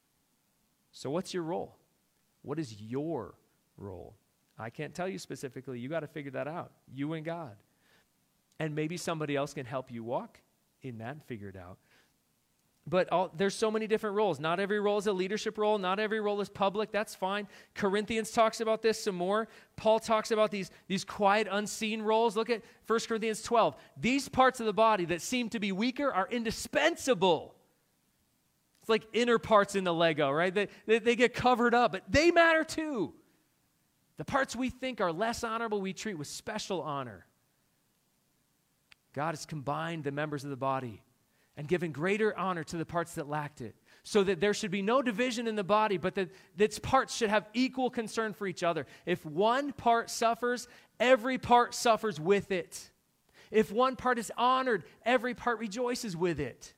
So what's your role? What is your role? I can't tell you specifically. You got to figure that out. You and God. And maybe somebody else can help you walk in that and figure it out. But all, there's so many different roles. Not every role is a leadership role. Not every role is public. That's fine. Corinthians talks about this some more. Paul talks about these, these quiet, unseen roles. Look at First Corinthians twelve. These parts of the body that seem to be weaker are indispensable. It's like inner parts in the Lego, right? They, they, they get covered up, but they matter too. The parts we think are less honorable, we treat with special honor. God has combined the members of the body and given greater honor to the parts that lacked it, so that there should be no division in the body, but that its parts should have equal concern for each other. If one part suffers, every part suffers with it. If one part is honored, every part rejoices with it.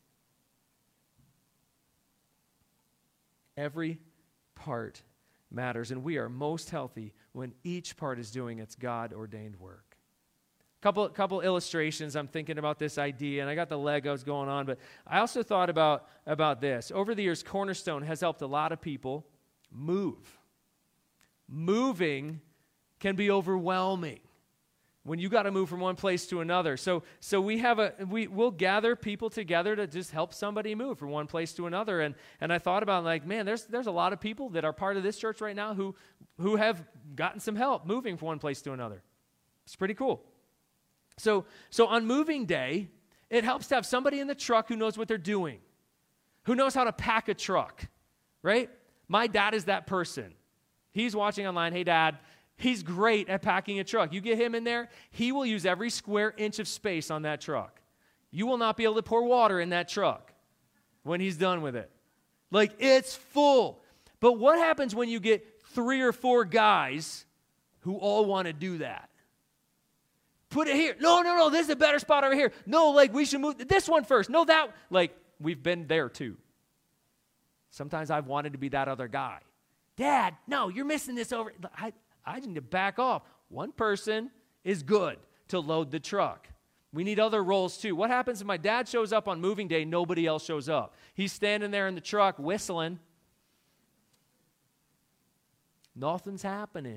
Every part matters, and we are most healthy when each part is doing its God-ordained work. Couple, couple illustrations. I'm thinking about this idea, and I got the Legos going on, but I also thought about, about this. Over the years, Cornerstone has helped a lot of people move. Moving can be overwhelming when you got to move from one place to another. So, so we have a we we'll gather people together to just help somebody move from one place to another. And and I thought about like, man, there's there's a lot of people that are part of this church right now who who have gotten some help moving from one place to another. It's pretty cool. So, so on moving day, it helps to have somebody in the truck who knows what they're doing, who knows how to pack a truck, right? My dad is that person. He's watching online. Hey, Dad, he's great at packing a truck. You get him in there, he will use every square inch of space on that truck. You will not be able to pour water in that truck when he's done with it. Like, it's full. But what happens when you get three or four guys who all want to do that? Put it here. No, no, no, this is a better spot over here. No, like, we should move this one first. No, that. Like, we've been there too. Sometimes I've wanted to be that other guy. Dad, no, you're missing this over. I, I need to back off. One person is good to load the truck. We need other roles too. What happens if my dad shows up on moving day, nobody else shows up? He's standing there in the truck whistling, Nothing's happening.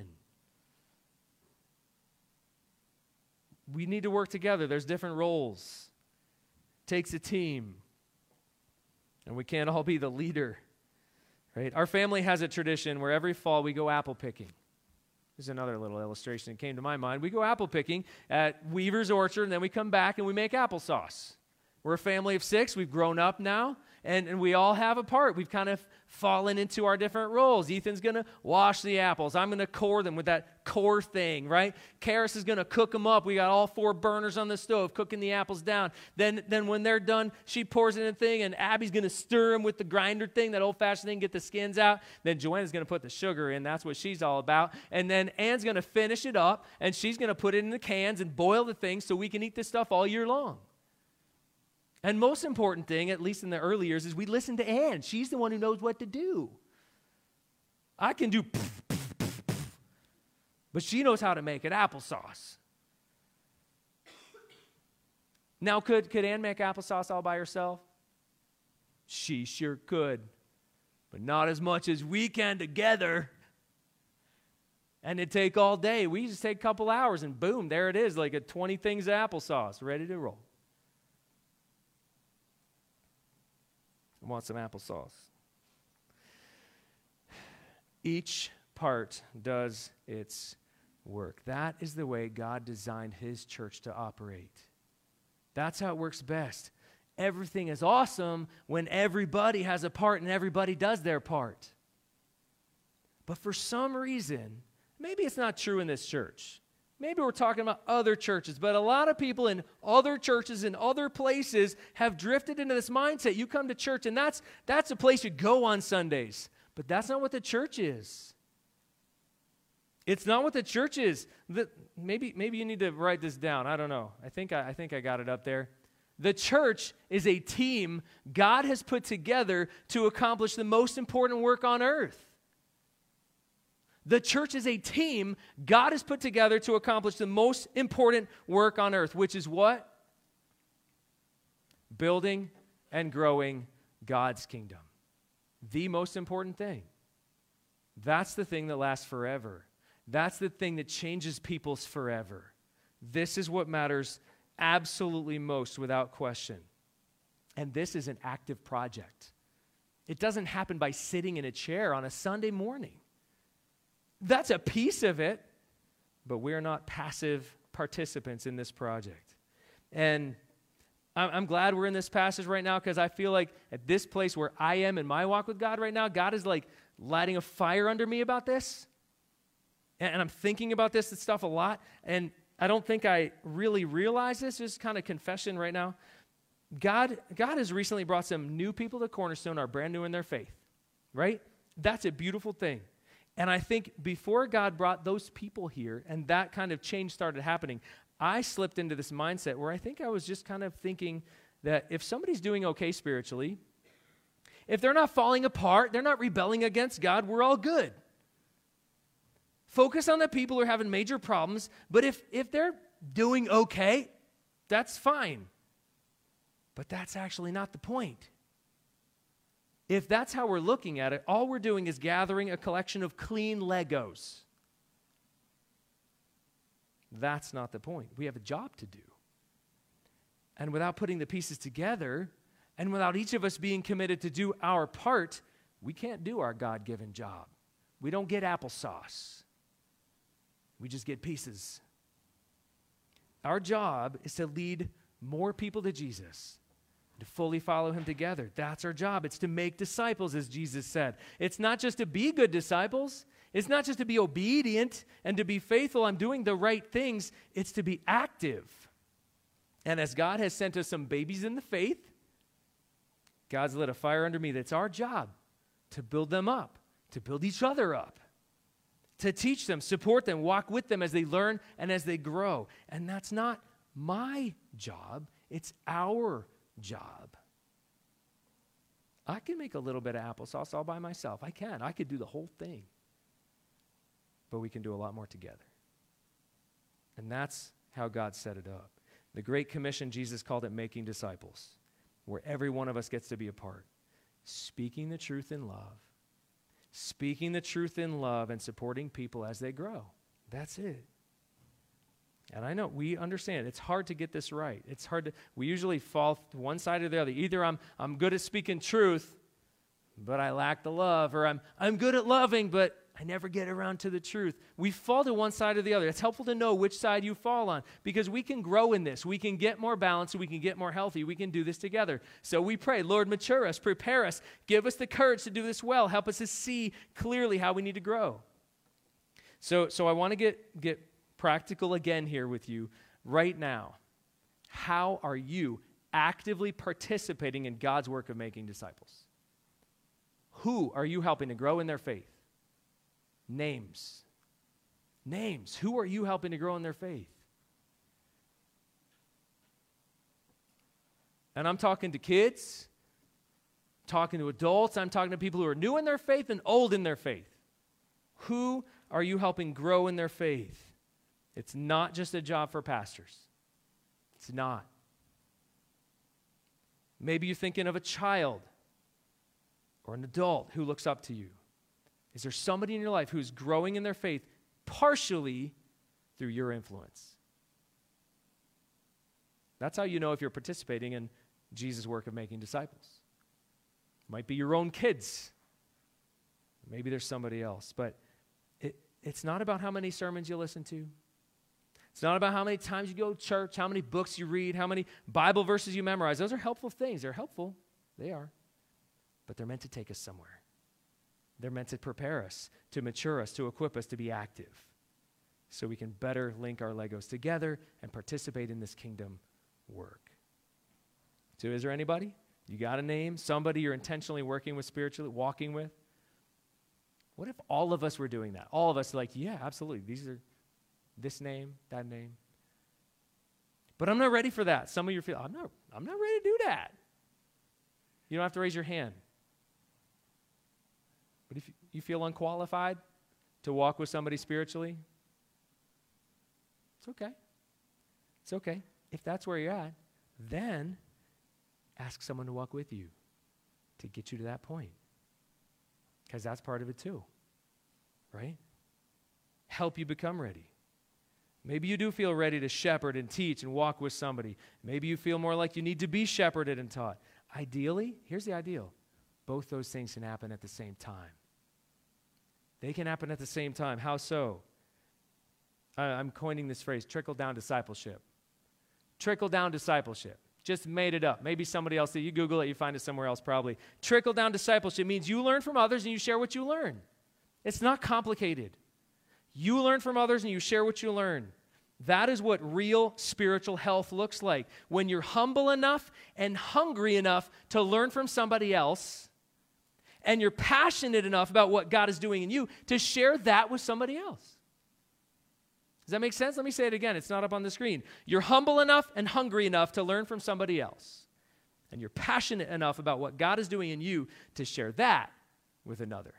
We need to work together. There's different roles. It takes a team. And we can't all be the leader. Right? Our family has a tradition where every fall we go apple picking. There's another little illustration that came to my mind. We go apple picking at Weaver's Orchard, and then we come back and we make applesauce. We're a family of six. We've grown up now, and, and we all have a part. We've kind of fallen into our different roles. Ethan's going to wash the apples. I'm going to core them with that core thing, right? Karis is going to cook them up. We got all four burners on the stove cooking the apples down. Then, then when they're done, she pours in a thing, and Abby's going to stir them with the grinder thing, that old-fashioned thing, get the skins out. Then Joanna's going to put the sugar in. That's what she's all about. And then Ann's going to finish it up, and she's going to put it in the cans and boil the thing so we can eat this stuff all year long. And most important thing, at least in the early years, is we listen to Ann. She's the one who knows what to do. I can do pff, pff, pff, pff, but she knows how to make it applesauce. Now, could, could Ann make applesauce all by herself? She sure could, but not as much as we can together. And it'd take all day. We just take a couple hours, and boom, there it is, like a twenty things of applesauce ready to roll. I want some applesauce. Each part does its work. That is the way God designed his church to operate. That's how it works best. Everything is awesome when everybody has a part and everybody does their part. But for some reason, maybe it's not true in this church. Maybe we're talking about other churches, but a lot of people in other churches in other places have drifted into this mindset. You come to church, and that's that's a place you go on Sundays. But that's not what the church is. It's not what the church is. The, maybe, maybe you need to write this down. I don't know. I think I, I think I got it up there. The church is a team God has put together to accomplish the most important work on earth. The church is a team God has put together to accomplish the most important work on earth, which is what? Building and growing God's kingdom. The most important thing. That's the thing that lasts forever. That's the thing that changes people's forever. This is what matters absolutely most, without question. And this is an active project. It doesn't happen by sitting in a chair on a Sunday morning. That's a piece of it, but we're not passive participants in this project. And I'm glad we're in this passage right now, because I feel like at this place where I am in my walk with God right now, God is like lighting a fire under me about this. And I'm thinking about this stuff a lot, and I don't think I really realize this. Just kind of confession right now. God, God has recently brought some new people to Cornerstone, are brand new in their faith, right? That's a beautiful thing. And I think before God brought those people here and that kind of change started happening, I slipped into this mindset where I think I was just kind of thinking that if somebody's doing okay spiritually, if they're not falling apart, they're not rebelling against God, we're all good. Focus on the people who are having major problems, but if, if they're doing okay, that's fine. But that's actually not the point. If that's how we're looking at it, all we're doing is gathering a collection of clean Legos. That's not the point. We have a job to do. And without putting the pieces together, and without each of us being committed to do our part, we can't do our God-given job. We don't get applesauce. We just get pieces. Our job is to lead more people to Jesus, to fully follow him together. That's our job. It's to make disciples, as Jesus said. It's not just to be good disciples. It's not just to be obedient and to be faithful. I'm doing the right things. It's to be active. And as God has sent us some babies in the faith, God's lit a fire under me. That's our job, to build them up, to build each other up, to teach them, support them, walk with them as they learn and as they grow. And that's not my job. It's our job. I can make a little bit of applesauce all by myself. I can. I could do the whole thing. But we can do a lot more together. And that's how God set it up. The Great Commission, Jesus called it making disciples, where every one of us gets to be a part. Speaking the truth in love, speaking the truth in love and supporting people as they grow. That's it. And I know, we understand, it's hard to get this right. It's hard to, we usually fall to one side or the other. Either I'm I'm good at speaking truth, but I lack the love, or I'm I'm good at loving, but I never get around to the truth. We fall to one side or the other. It's helpful to know which side you fall on, because we can grow in this. We can get more balanced. We can get more healthy. We can do this together. So we pray, Lord, mature us, prepare us, give us the courage to do this well. Help us to see clearly how we need to grow. So, so I want to get, get practical again here with you right now. How are you actively participating in God's work of making disciples? Who are you helping to grow in their faith? Names. Names. Who are you helping to grow in their faith? And I'm talking to kids, talking to adults, I'm talking to people who are new in their faith and old in their faith. Who are you helping grow in their faith? It's not just a job for pastors. It's not. Maybe you're thinking of a child or an adult who looks up to you. Is there somebody in your life who's growing in their faith partially through your influence? That's how you know if you're participating in Jesus' work of making disciples. It might be your own kids. Maybe there's somebody else. But it, it's not about how many sermons you listen to. It's not about how many times you go to church, how many books you read, how many Bible verses you memorize. Those are helpful things. They're helpful. They are. But they're meant to take us somewhere. They're meant to prepare us, to mature us, to equip us to be active so we can better link our Legos together and participate in this kingdom work. So is there anybody? You got a name? Somebody you're intentionally working with spiritually, walking with? What if all of us were doing that? All of us like, yeah, absolutely. These are this name, that name. But I'm not ready for that. Some of you feel, I'm not, I'm not ready to do that. You don't have to raise your hand. But if you feel unqualified to walk with somebody spiritually, it's okay. It's okay. If that's where you're at, then ask someone to walk with you to get you to that point. Because that's part of it too, right? Help you become ready. Maybe you do feel ready to shepherd and teach and walk with somebody. Maybe you feel more like you need to be shepherded and taught. Ideally, here's the ideal. Both those things can happen at the same time. They can happen at the same time. How so? I, I'm coining this phrase, trickle-down discipleship. Trickle-down discipleship. Just made it up. Maybe somebody else did. You Google it, you find it somewhere else probably. Trickle-down discipleship means you learn from others and you share what you learn. It's not complicated. You learn from others and you share what you learn. That is what real spiritual health looks like. When you're humble enough and hungry enough to learn from somebody else, and you're passionate enough about what God is doing in you to share that with somebody else. Does that make sense? Let me say it again. It's not up on the screen. You're humble enough and hungry enough to learn from somebody else. And you're passionate enough about what God is doing in you to share that with another.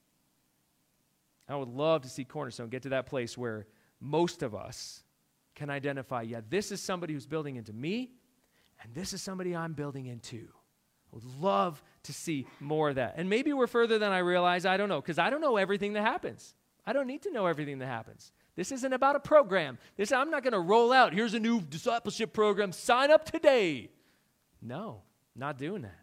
I would love to see Cornerstone get to that place where most of us can identify, yeah, this is somebody who's building into me, and this is somebody I'm building into. I would love to see more of that. And maybe we're further than I realize. I don't know, because I don't know everything that happens. I don't need to know everything that happens. This isn't about a program. This, I'm not going to roll out, here's a new discipleship program, sign up today. No, not doing that.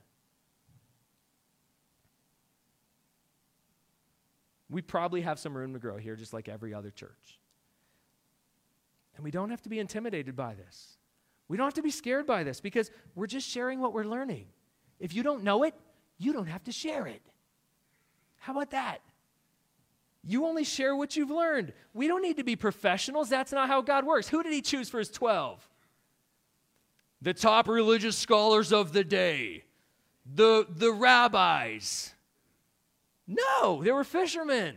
We probably have some room to grow here, just like every other church. And we don't have to be intimidated by this. We don't have to be scared by this, because we're just sharing what we're learning. If you don't know it, you don't have to share it. How about that? You only share what you've learned. We don't need to be professionals. That's not how God works. Who did he choose for his twelve? The top religious scholars of the day. The, the rabbis. No, they were fishermen.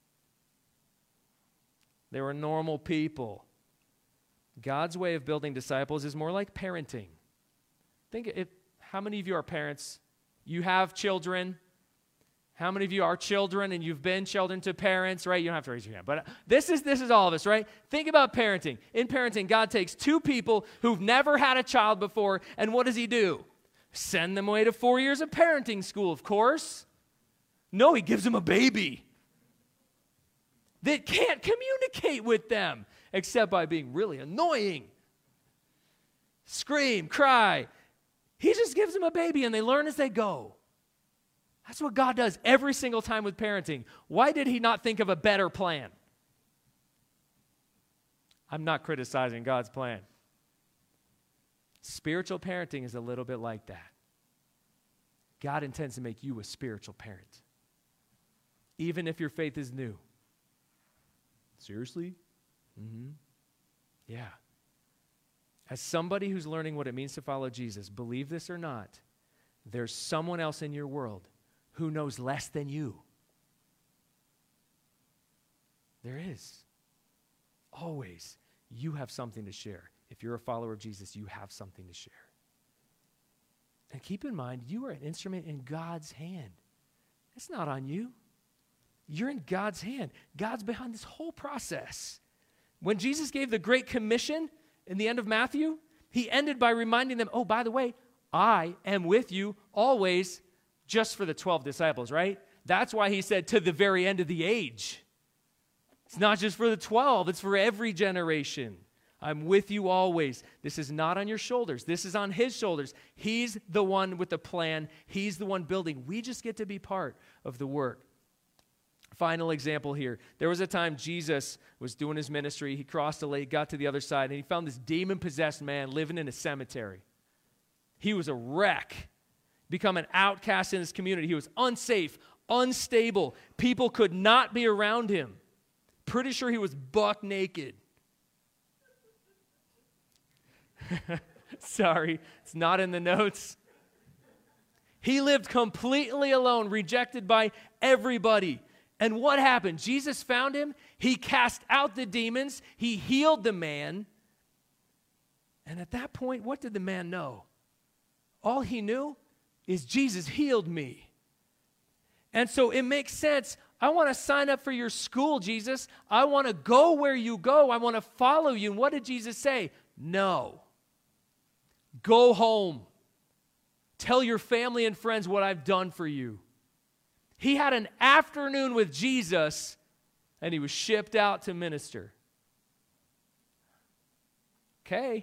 They were normal people. God's way of building disciples is more like parenting. Think if how many of you are parents? You have children. How many of you are children and you've been children to parents, right? You don't have to raise your hand. But this is this is all of us, right? Think about parenting. In parenting, God takes two people who've never had a child before, and what does he do? Send them away to four years of parenting school, of course. No, he gives them a baby that can't communicate with them except by being really annoying. Scream, cry. He just gives them a baby and they learn as they go. That's what God does every single time with parenting. Why did he not think of a better plan? I'm not criticizing God's plan. Spiritual parenting is a little bit like that. God intends to make you a spiritual parent, even if your faith is new. Seriously? Mm-hmm. Yeah. As somebody who's learning what it means to follow Jesus, believe this or not, there's someone else in your world who knows less than you. There is. Always. You have something to share. If you're a follower of Jesus, you have something to share. And keep in mind, you are an instrument in God's hand. It's not on you. You're in God's hand. God's behind this whole process. When Jesus gave the Great Commission in the end of Matthew, he ended by reminding them, oh, by the way, I am with you always, just for the twelve disciples, right? That's why he said to the very end of the age. It's not just for the twelve, it's for every generation. I'm with you always. This is not on your shoulders. This is on his shoulders. He's the one with the plan. He's the one building. We just get to be part of the work. Final example here. There was a time Jesus was doing his ministry. He crossed a lake, got to the other side, and he found this demon-possessed man living in a cemetery. He was a wreck, become an outcast in his community. He was unsafe, unstable. People could not be around him. Pretty sure he was buck naked. Sorry, it's not in the notes. He lived completely alone, rejected by everybody. And what happened? Jesus found him. He cast out the demons. He healed the man. And at that point, what did the man know? All he knew is Jesus healed me. And so it makes sense. I want to sign up for your school, Jesus. I want to go where you go. I want to follow you. And what did Jesus say? No. Go home. Tell your family and friends what I've done for you. He had an afternoon with Jesus, and he was shipped out to minister. Okay.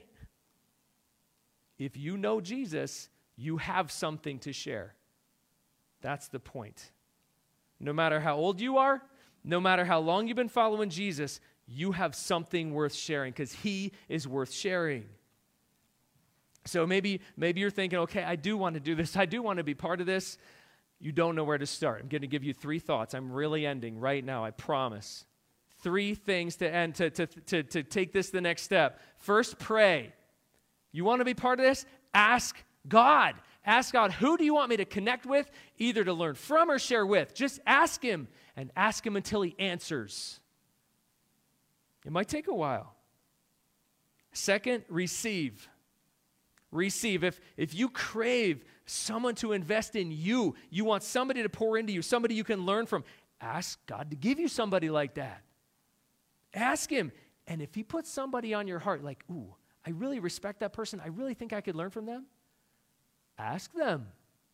If you know Jesus, you have something to share. That's the point. No matter how old you are, no matter how long you've been following Jesus, you have something worth sharing because he is worth sharing. So maybe, maybe you're thinking, okay, I do want to do this. I do want to be part of this. You don't know where to start. I'm going to give you three thoughts. I'm really ending right now, I promise. Three things to end, to, to, to, to take this the next step. First, pray. You want to be part of this? Ask God. Ask God, who do you want me to connect with, either to learn from or share with? Just ask him, and ask him until he answers. It might take a while. Second, receive. Receive. If, if you crave someone to invest in you, you want somebody to pour into you, somebody you can learn from, ask God to give you somebody like that. Ask him. And if he puts somebody on your heart, like, ooh, I really respect that person, I really think I could learn from them, ask them.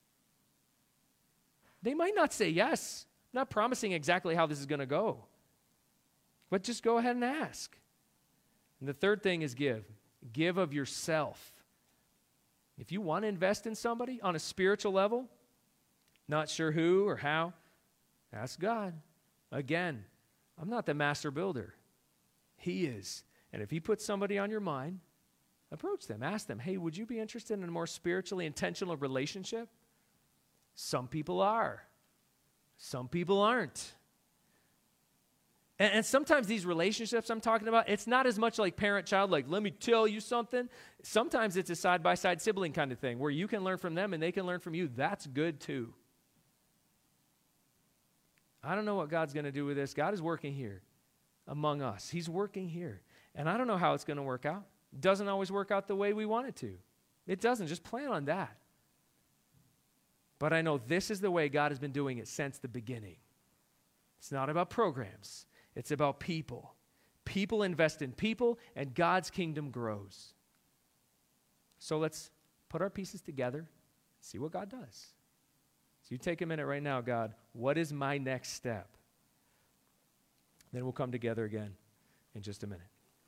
They might not say yes. I'm not promising exactly how this is going to go. But just go ahead and ask. And the third thing is give. Give of yourself. If you want to invest in somebody on a spiritual level, not sure who or how, ask God. Again, I'm not the master builder. He is. And if he puts somebody on your mind, approach them. Ask them, hey, would you be interested in a more spiritually intentional relationship? Some people are. Some people aren't. And, and sometimes these relationships I'm talking about, it's not as much like parent-child, like, let me tell you something. Sometimes it's a side-by-side sibling kind of thing where you can learn from them and they can learn from you. That's good too. I don't know what God's going to do with this. God is working here among us. He's working here. And I don't know how it's going to work out. It doesn't always work out the way we want it to. It doesn't. Just plan on that. But I know this is the way God has been doing it since the beginning. It's not about programs. It's about people. People invest in people, and God's kingdom grows. So let's put our pieces together, see what God does. So you take a minute right now, God, what is my next step? Then we'll come together again in just a minute.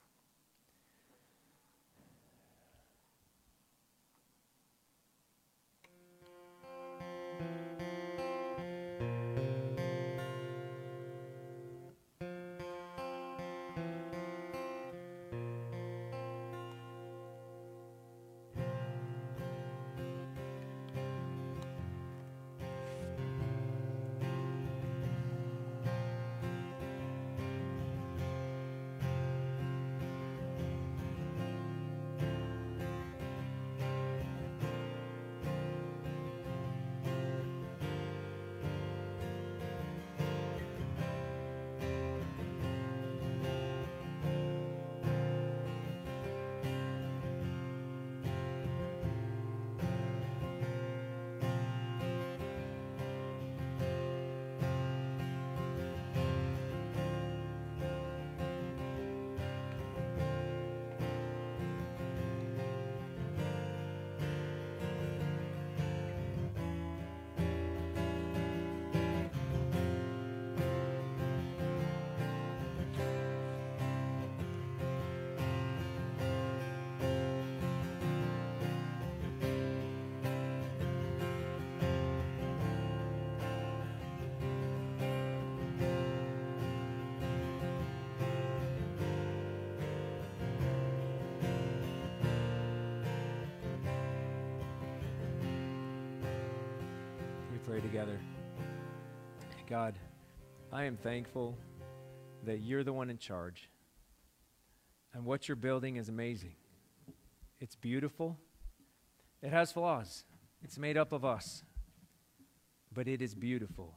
Pray together. God, I am thankful that you're the one in charge. And what you're building is amazing. It's beautiful. It has flaws. It's made up of us. But it is beautiful.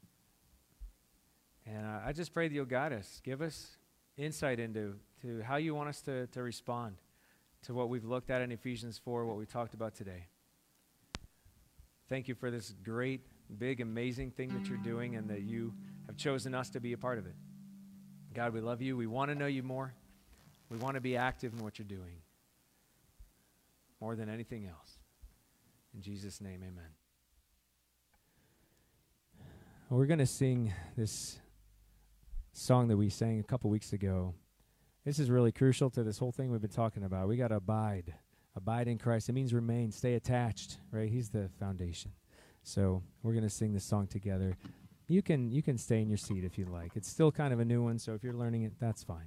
And uh, I just pray that you'll guide us. Give us insight into to how you want us to, to respond to what we've looked at in Ephesians four, what we talked about today. Thank you for this great, big, amazing thing that you're doing and that you have chosen us to be a part of it. God, we love you. We want to know you more. We want to be active in what you're doing more than anything else. In Jesus' name, amen. Well, we're going to sing this song that we sang a couple weeks ago. This is really crucial to this whole thing we've been talking about. We got to abide. Abide in Christ. It means remain, stay attached, right? He's the foundation. So we're going to sing this song together. You can you can stay in your seat if you like. It's still kind of a new one, so if you're learning it, that's fine.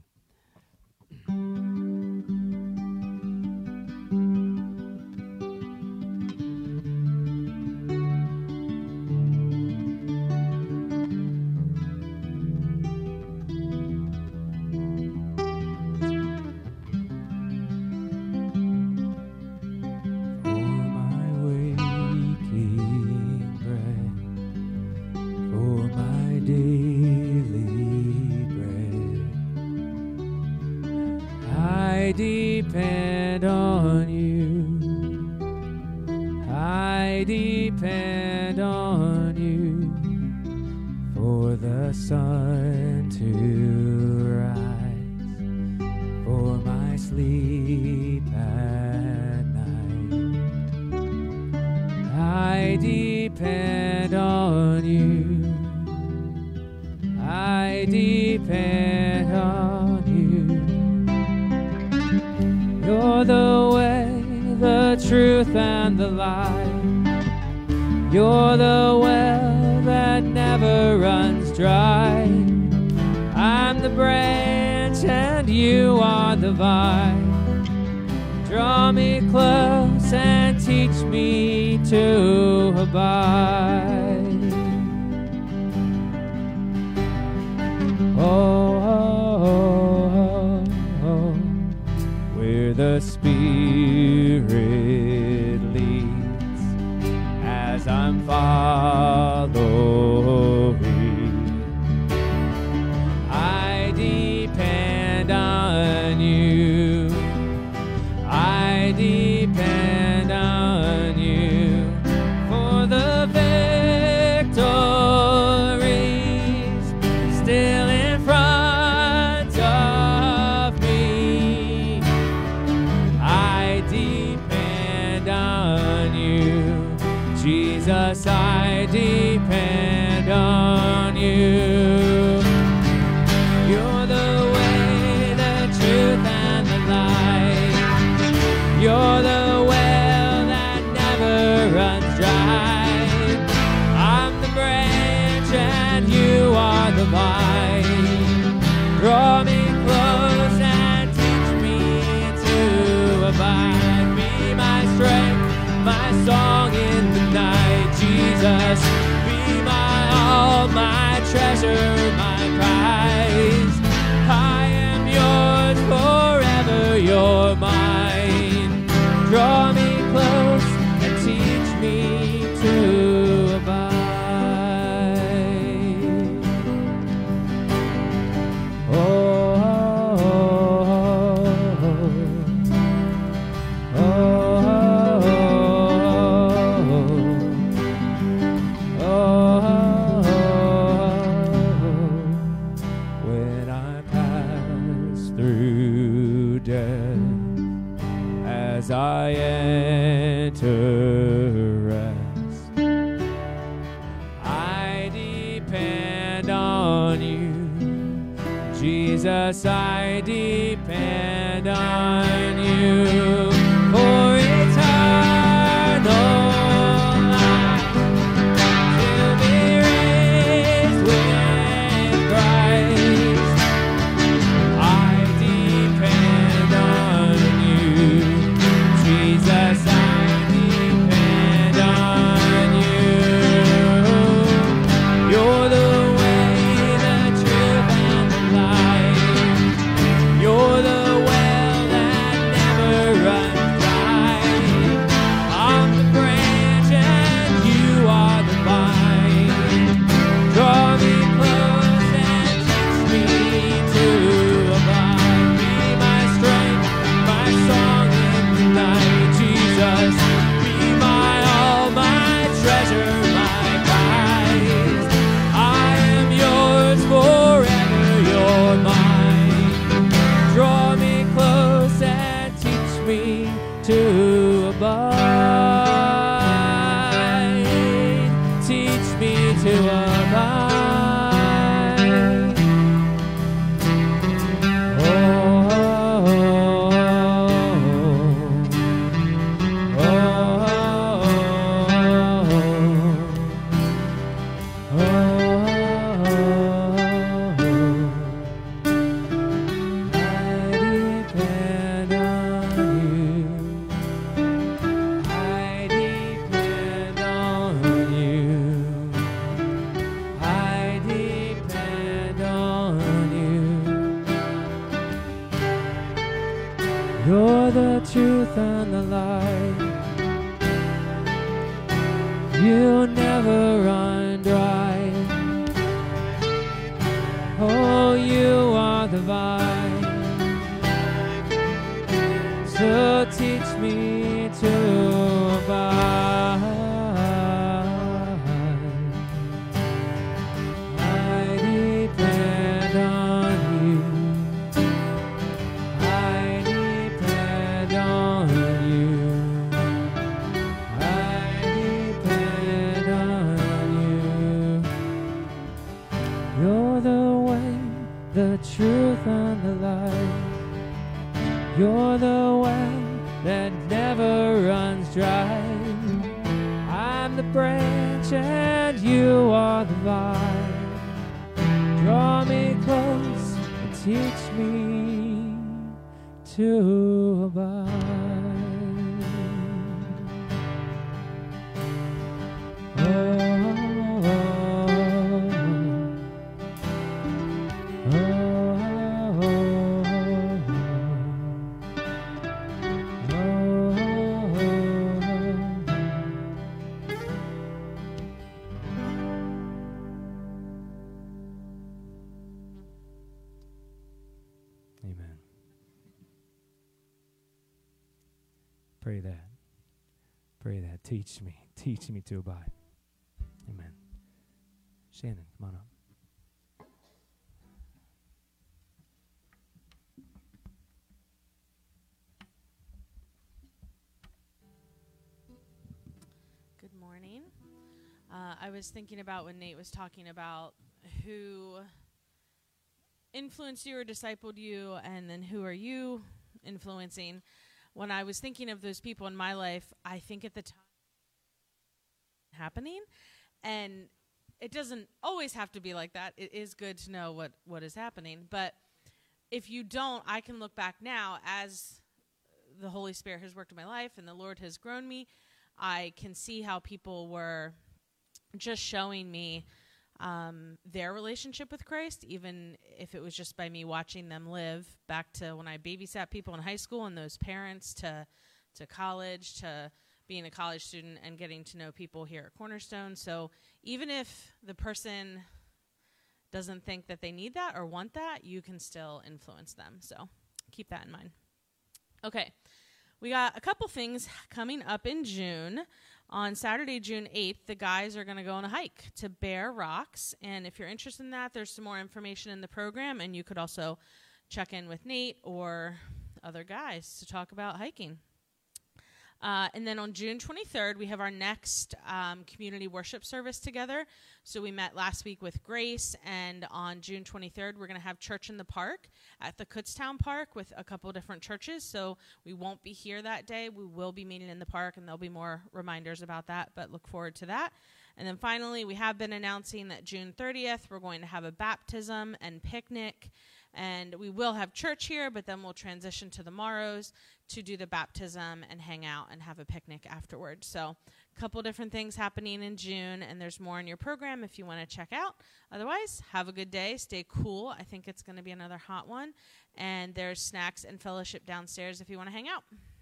Depend on you. I depend on you for the sun to rise, for my sleep at night. I depend on you. I depend on you. You're the way, the truth, and the light. You're the well that never runs dry. I'm the branch and you are the vine. Draw me close and teach me to abide. Oh, oh, oh, oh. Where the Spirit leads, as I'm following, I depend on you. I depend on you for the victories still in front of me. I the vine. Draw me close and teach me to abide. Be my strength, my song in the night, Jesus. Be my all, my treasure, my prize. I am yours forever, you're mine. Draw me close and teach me to abide. Oh, oh, oh, oh, oh. When I pass through death, as I enter rest, I depend on you, Jesus. I depend on you for eternal life, to be raised with Christ. I depend on you, Jesus. I depend on you. You're the way, the truth, and the life. You're the well that never runs dry. I'm the branch and you are the vine. Draw me close and teach me to abide. Be my strength, my song in the night, Jesus. Be my all, my treasure, my prize. I am yours forever, you're mine. Draw me close and teach me to abide. Teach me to abide. Oh, oh, oh, oh, You're the truth and the light. You never run dry. Oh, you are the vine. So teach me to abide. I depend on you. I depend on you. I depend on you. You're the way, the truth, and the light. You're the well that never runs dry. I'm the branch and you are the vine. Draw me close and teach me to abide. Oh, Pray that. Pray that. Teach me. Teach me to abide. Amen. Shannon, come on up. Good morning. Uh, I was thinking about when Nate was talking about who influenced you or discipled you, and then who are you influencing. When I was thinking of those people in my life, I think at the time happening, and it doesn't always have to be like that. It is good to know what, what is happening. But if you don't, I can look back now as the Holy Spirit has worked in my life and the Lord has grown me. I can see how people were just showing me um, their relationship with Christ, even if it was just by me watching them live, back to when I babysat people in high school and those parents to to college, to being a college student and getting to know people here at Cornerstone. So even if the person doesn't think that they need that or want that, you can still influence them. So keep that in mind. Okay, we got a couple things coming up in June. On Saturday, June eighth, the guys are going to go on a hike to Bear Rocks. And if you're interested in that, there's some more information in the program. And you could also check in with Nate or other guys to talk about hiking. Uh, and then on June twenty-third, we have our next um, community worship service together. So we met last week with Grace, and on June twenty-third, we're going to have church in the park at the Kutztown Park with a couple different churches. So we won't be here that day. We will be meeting in the park, and there'll be more reminders about that, but look forward to that. And then finally, we have been announcing that June thirtieth, we're going to have a baptism and picnic. And we will have church here, but then we'll transition to the Morrows to do the baptism and hang out and have a picnic afterwards. So a couple different things happening in June, and there's more in your program if you want to check out. Otherwise, have a good day. Stay cool. I think it's going to be another hot one. And there's snacks and fellowship downstairs if you want to hang out.